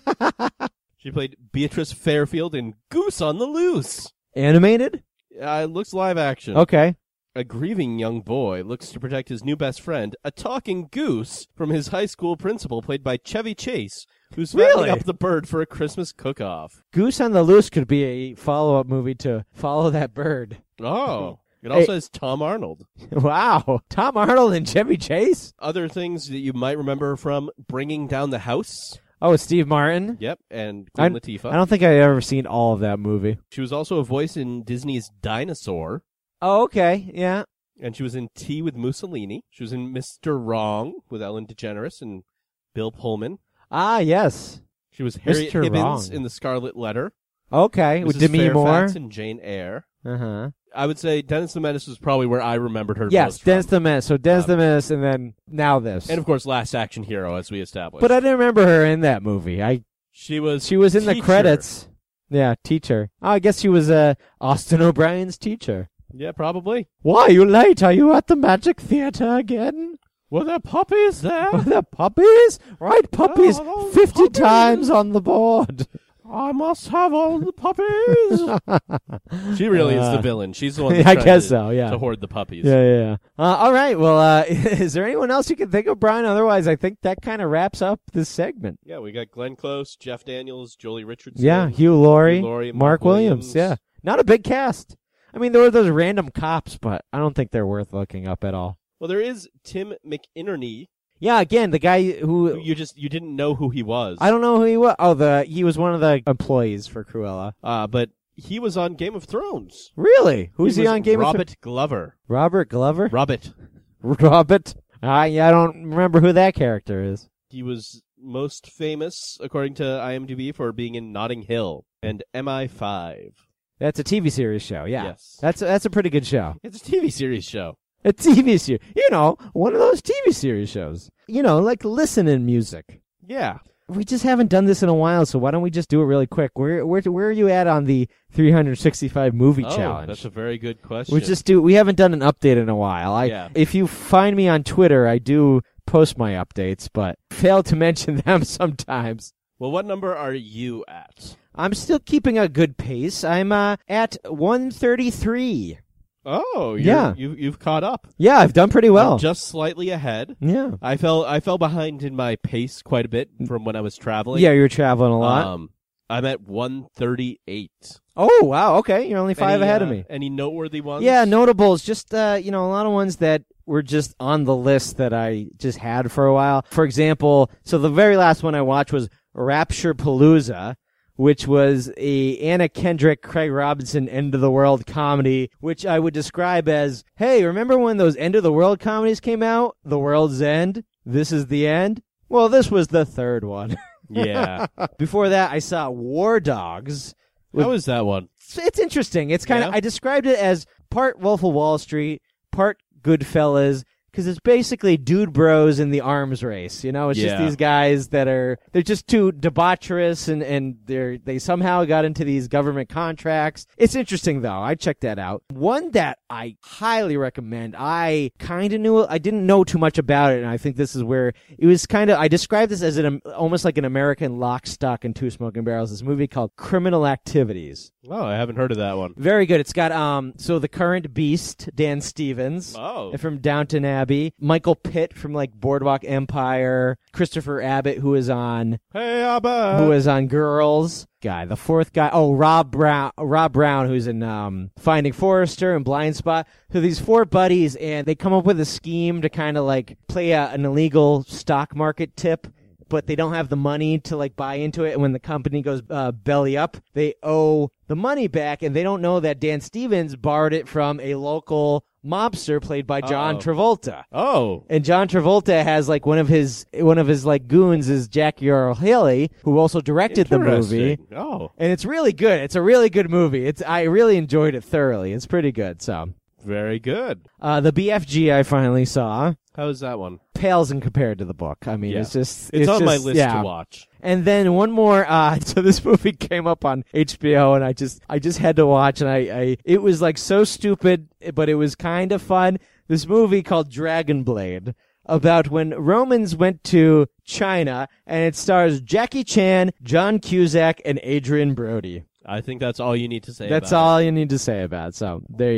Speaker 4: She played Beatrice Fairfield in Goose on the Loose.
Speaker 3: Animated?
Speaker 4: It looks live action.
Speaker 3: Okay.
Speaker 4: A grieving young boy looks to protect his new best friend, a talking goose, from his high school principal, played by Chevy Chase, who's fattening
Speaker 3: Really?
Speaker 4: up the bird for a Christmas cook-off.
Speaker 3: Goose on the Loose could be a follow-up movie to Follow That Bird.
Speaker 4: Oh. It also has Tom Arnold.
Speaker 3: Wow. Tom Arnold and Chevy Chase?
Speaker 4: Other things that you might remember from Bringing Down the House.
Speaker 3: Oh, it's Steve Martin?
Speaker 4: Yep, and Queen
Speaker 3: I
Speaker 4: Latifah.
Speaker 3: don't think I've ever seen all of that movie.
Speaker 4: She was also a voice in Disney's Dinosaur,
Speaker 3: Oh, okay. Yeah.
Speaker 4: and she was in Tea with Mussolini. She was in Mr. Wrong with Ellen DeGeneres and Bill Pullman.
Speaker 3: Ah, yes.
Speaker 4: She was Harriet
Speaker 3: Mr.
Speaker 4: Hibbins
Speaker 3: Wrong.
Speaker 4: in The Scarlet Letter.
Speaker 3: Okay. With
Speaker 4: Mrs.
Speaker 3: Demi
Speaker 4: Fairfax
Speaker 3: Moore?
Speaker 4: and Jane Eyre.
Speaker 3: Uh-huh.
Speaker 4: I would say Dennis the Menace was probably where I remembered her
Speaker 3: Yes,
Speaker 4: most from.
Speaker 3: Dennis the Menace. So Dennis the Menace, and then now this.
Speaker 4: And, of course, Last Action Hero, as we established.
Speaker 3: But I didn't remember her in that movie.
Speaker 4: She was
Speaker 3: She was in the
Speaker 4: teacher.
Speaker 3: credits. Yeah, teacher. Oh, I guess she was Austin O'Brien's teacher.
Speaker 4: Yeah, probably.
Speaker 3: Why are you late? Are you at the Magic Theater again?
Speaker 4: Were there puppies there?
Speaker 3: Are there puppies? Right, puppies.
Speaker 4: Oh,
Speaker 3: 50
Speaker 4: puppies.
Speaker 3: times on the board.
Speaker 4: I must have all the puppies. She really is the villain. She's the one that's
Speaker 3: I
Speaker 4: trying
Speaker 3: guess
Speaker 4: to,
Speaker 3: so, yeah.
Speaker 4: to hoard the puppies.
Speaker 3: Yeah. All right, well, is there anyone else you can think of, Brian? Otherwise, I think that kind of wraps up this segment.
Speaker 4: Yeah, we got Glenn Close, Jeff Daniels, Jolie Richardson.
Speaker 3: Yeah, Hugh Laurie,
Speaker 4: Hugh Laurie,
Speaker 3: Mark Williams. Yeah, not a big cast. I mean, there were those random cops, but I don't think they're worth looking up at all.
Speaker 4: Well, there is Tim McInerney.
Speaker 3: Yeah, again, the guy who
Speaker 4: You didn't know who he was.
Speaker 3: I don't know who he was. Oh, he was one of the employees for Cruella.
Speaker 4: But he was on Game of Thrones.
Speaker 3: Really? Who's he
Speaker 4: was
Speaker 3: on Game of Thrones?
Speaker 4: Robert Glover.
Speaker 3: Robert Glover?
Speaker 4: Robert.
Speaker 3: Robert? Yeah, I don't remember who that character is.
Speaker 4: He was most famous, according to IMDb, for being in Notting Hill and MI5.
Speaker 3: That's a TV series show, yeah.
Speaker 4: Yes.
Speaker 3: That's a pretty good show.
Speaker 4: It's a TV series show.
Speaker 3: A TV series. One of those TV series shows. Like listening music.
Speaker 4: Yeah.
Speaker 3: We just haven't done this in a while, so why don't we just do it really quick? Where are you at on the 365 movie challenge?
Speaker 4: That's a very good question.
Speaker 3: We haven't done an update in a while.
Speaker 4: Yeah.
Speaker 3: If you find me on Twitter, I do post my updates, but fail to mention them sometimes.
Speaker 4: Well, what number are you at?
Speaker 3: I'm still keeping a good pace. I'm at 133.
Speaker 4: Oh,
Speaker 3: Yeah.
Speaker 4: You've caught up.
Speaker 3: Yeah, I've done pretty well.
Speaker 4: I'm just slightly ahead.
Speaker 3: Yeah.
Speaker 4: I fell behind in my pace quite a bit from when I was traveling.
Speaker 3: Yeah, you're traveling a lot.
Speaker 4: I'm at 138.
Speaker 3: Oh, wow. Okay. You're only 5 ahead of me.
Speaker 4: Any noteworthy ones?
Speaker 3: Yeah, notables. Just, a lot of ones that were just on the list that I just had for a while. For example, so the very last one I watched was Rapture Palooza, which was a Anna Kendrick, Craig Robinson end of the world comedy, which I would describe as, hey, remember when those end of the world comedies came out? The World's End? This is the end? Well, this was the third one.
Speaker 4: Yeah.
Speaker 3: Before that, I saw War Dogs.
Speaker 4: How was that one?
Speaker 3: It's interesting. It's kind of,
Speaker 4: Yeah?
Speaker 3: I described it as part Wolf of Wall Street, part Goodfellas, because it's basically dude bros in the arms race. It's just
Speaker 4: Yeah.
Speaker 3: these guys they're just too debaucherous and they somehow got into these government contracts. It's interesting though. I checked that out. One that I highly recommend. I kind of knew, I didn't know too much about it, and I think this is where it was kind of, I described this as almost like an American Lock, Stock, and Two Smoking Barrels. This movie called Criminal Activities.
Speaker 4: Oh, I haven't heard of that one.
Speaker 3: Very good. It's got so the current Beast, Dan Stevens.
Speaker 4: Oh.
Speaker 3: From Downton Abbey. Michael Pitt from Boardwalk Empire. Christopher Abbott, who is on Girls. Guy. The fourth guy. Oh, Rob Brown, who's in Finding Forrester and Blind Spot. So these four buddies, and they come up with a scheme to kind of play an illegal stock market tip, but they don't have the money to buy into it. And when the company goes belly up, they owe the money back, and they don't know that Dan Stevens borrowed it from a local mobster played by John Travolta.
Speaker 4: Oh.
Speaker 3: And John Travolta has one of his goons is Jackie Earle Haley, who also directed the movie.
Speaker 4: Oh.
Speaker 3: And it's really good. It's a really good movie. I really enjoyed it thoroughly. It's pretty good. So
Speaker 4: Very good.
Speaker 3: the BFG I finally saw
Speaker 4: How was that one?
Speaker 3: pales in compared to the book. I mean,
Speaker 4: Yeah.
Speaker 3: it's just
Speaker 4: It's on my
Speaker 3: just-
Speaker 4: list
Speaker 3: yeah.
Speaker 4: to watch.
Speaker 3: And then one more. So this movie came up on HBO, and I just had to watch, and it was so stupid, but it was kind of fun. This movie called Dragon Blade, about when Romans went to China, and it stars Jackie Chan, John Cusack, and Adrian Brody.
Speaker 4: I think that's all you need to say
Speaker 3: That's
Speaker 4: about
Speaker 3: all you need to say about it. So there you go.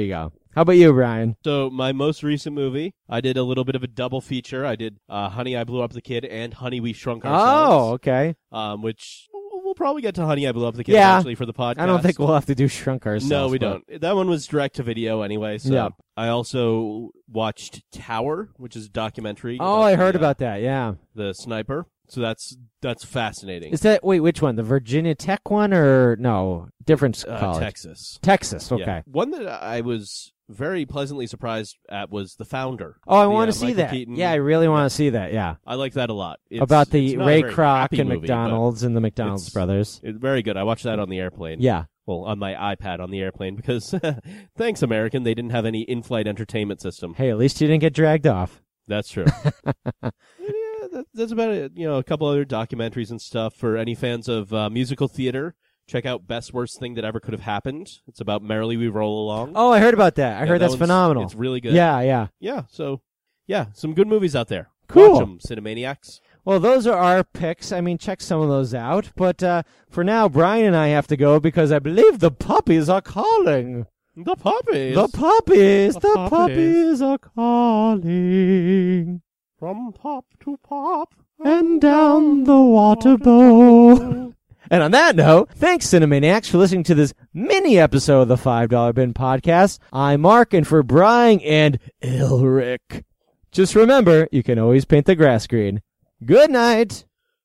Speaker 3: How about you, Brian?
Speaker 4: So my most recent movie, I did a little bit of a double feature. I did Honey, I Blew Up the Kid and Honey, We Shrunk
Speaker 3: Oh,
Speaker 4: Ourselves.
Speaker 3: okay.
Speaker 4: Which we'll probably get to Honey, I Blew Up the Kid
Speaker 3: Yeah.
Speaker 4: eventually for the podcast.
Speaker 3: I don't think we'll have to do Shrunk Ourselves.
Speaker 4: No, we
Speaker 3: but-
Speaker 4: don't. That one was direct to video anyway. So
Speaker 3: Yeah.
Speaker 4: I also watched Tower, which is a documentary.
Speaker 3: Oh, I heard
Speaker 4: the,
Speaker 3: about that, yeah.
Speaker 4: the sniper. So that's fascinating.
Speaker 3: Is that, wait, which one? The Virginia Tech one or, no, different college?
Speaker 4: Texas.
Speaker 3: Texas, okay.
Speaker 4: Yeah. One that I was very pleasantly surprised at was The Founder.
Speaker 3: Oh, I
Speaker 4: The,
Speaker 3: want to see
Speaker 4: Michael
Speaker 3: that.
Speaker 4: Keaton.
Speaker 3: Yeah, I really want to see that, yeah.
Speaker 4: I like that a lot.
Speaker 3: About the
Speaker 4: it's not a
Speaker 3: Ray
Speaker 4: very
Speaker 3: Kroc
Speaker 4: happy
Speaker 3: and
Speaker 4: movie,
Speaker 3: McDonald's and the McDonald's
Speaker 4: it's-
Speaker 3: brothers.
Speaker 4: It's very good. I watched that on the airplane.
Speaker 3: Yeah.
Speaker 4: Well, on my iPad on the airplane because, thanks, American, they didn't have any in-flight entertainment system.
Speaker 3: Hey, at least you didn't get dragged off.
Speaker 4: That's true. That's about it. You know, a couple other documentaries and stuff for any fans of musical theater. Check out Best Worst Thing That Ever Could Have Happened. It's about Merrily We Roll Along.
Speaker 3: Oh, I heard about that. I
Speaker 4: Yeah,
Speaker 3: heard
Speaker 4: that
Speaker 3: that's
Speaker 4: one's-
Speaker 3: phenomenal.
Speaker 4: It's really good.
Speaker 3: Yeah.
Speaker 4: Yeah, so, yeah, some good movies out there.
Speaker 3: Cool.
Speaker 4: Watch them, Cinemaniacs.
Speaker 3: Well, those are our picks. I mean, check some of those out. But for now, Brian and I have to go because I believe the puppies are calling.
Speaker 4: The puppies.
Speaker 3: The puppies.
Speaker 4: The
Speaker 3: The
Speaker 4: puppies.
Speaker 3: puppies are calling.
Speaker 4: From pop to pop.
Speaker 3: And down the water bowl. And on that note, thanks, Cinemaniacs, for listening to this mini episode of the $5 Bin Podcast. I'm Mark, and for Brian and Ilric, just remember, you can always paint the grass green. Good night.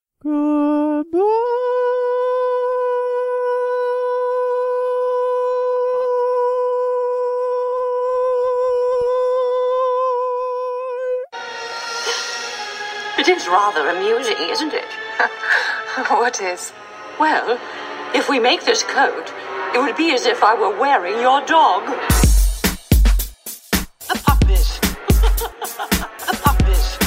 Speaker 6: It is rather amusing, isn't it?
Speaker 7: What is?
Speaker 6: Well, if we make this coat, it would be as if I were wearing your dog. The puppies. The puppies.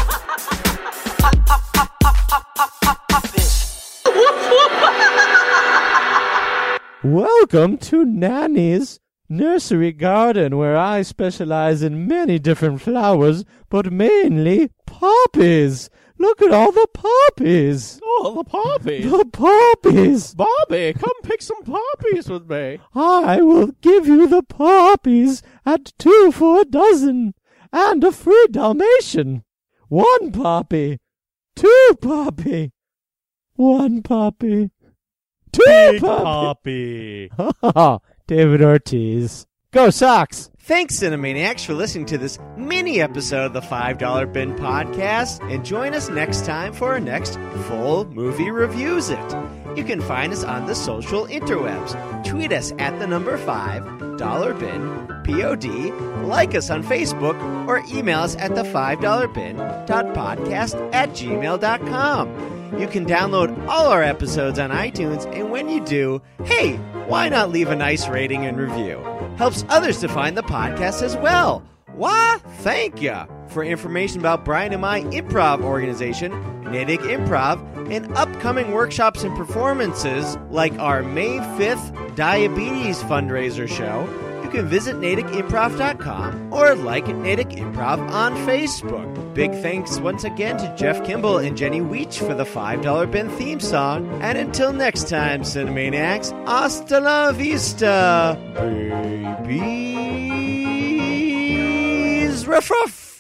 Speaker 6: Puppies.
Speaker 3: Welcome to Nanny's Nursery Garden, where I specialize in many different flowers, but mainly poppies. Look at all the poppies.
Speaker 4: Oh, the poppies.
Speaker 3: The poppies.
Speaker 4: Bobby, come pick some poppies with me.
Speaker 3: I will give you the poppies at 2 for a dozen, and a free Dalmatian. 1 poppy, 2 poppy, 1 poppy, 2 poppy.
Speaker 4: Poppy.
Speaker 3: David Ortiz. Go Sox! Thanks, Cinemaniacs, for listening to this mini episode of the $5 Bin Podcast, and join us next time for our next full movie reviews it. You can find us on the social interwebs. Tweet us at the number $5 Bin POD, like us on Facebook, or email us at the $5bin.podcast@gmail.com. You can download all our episodes on iTunes, and when you do, hey, why not leave a nice rating and review? Helps others to find the podcast as well. Why? Thank ya! For information about Brian and my improv organization, Natick Improv, and upcoming workshops and performances like our May 5th Diabetes Fundraiser Show, you can visit NatickImprov.com or like Natick Improv on Facebook. Big thanks once again to Jeff Kimball and Jenny Weech for the $5 Bin theme song. And until next time, Cinemaniacs, hasta la vista, babies. Ruff, ruff.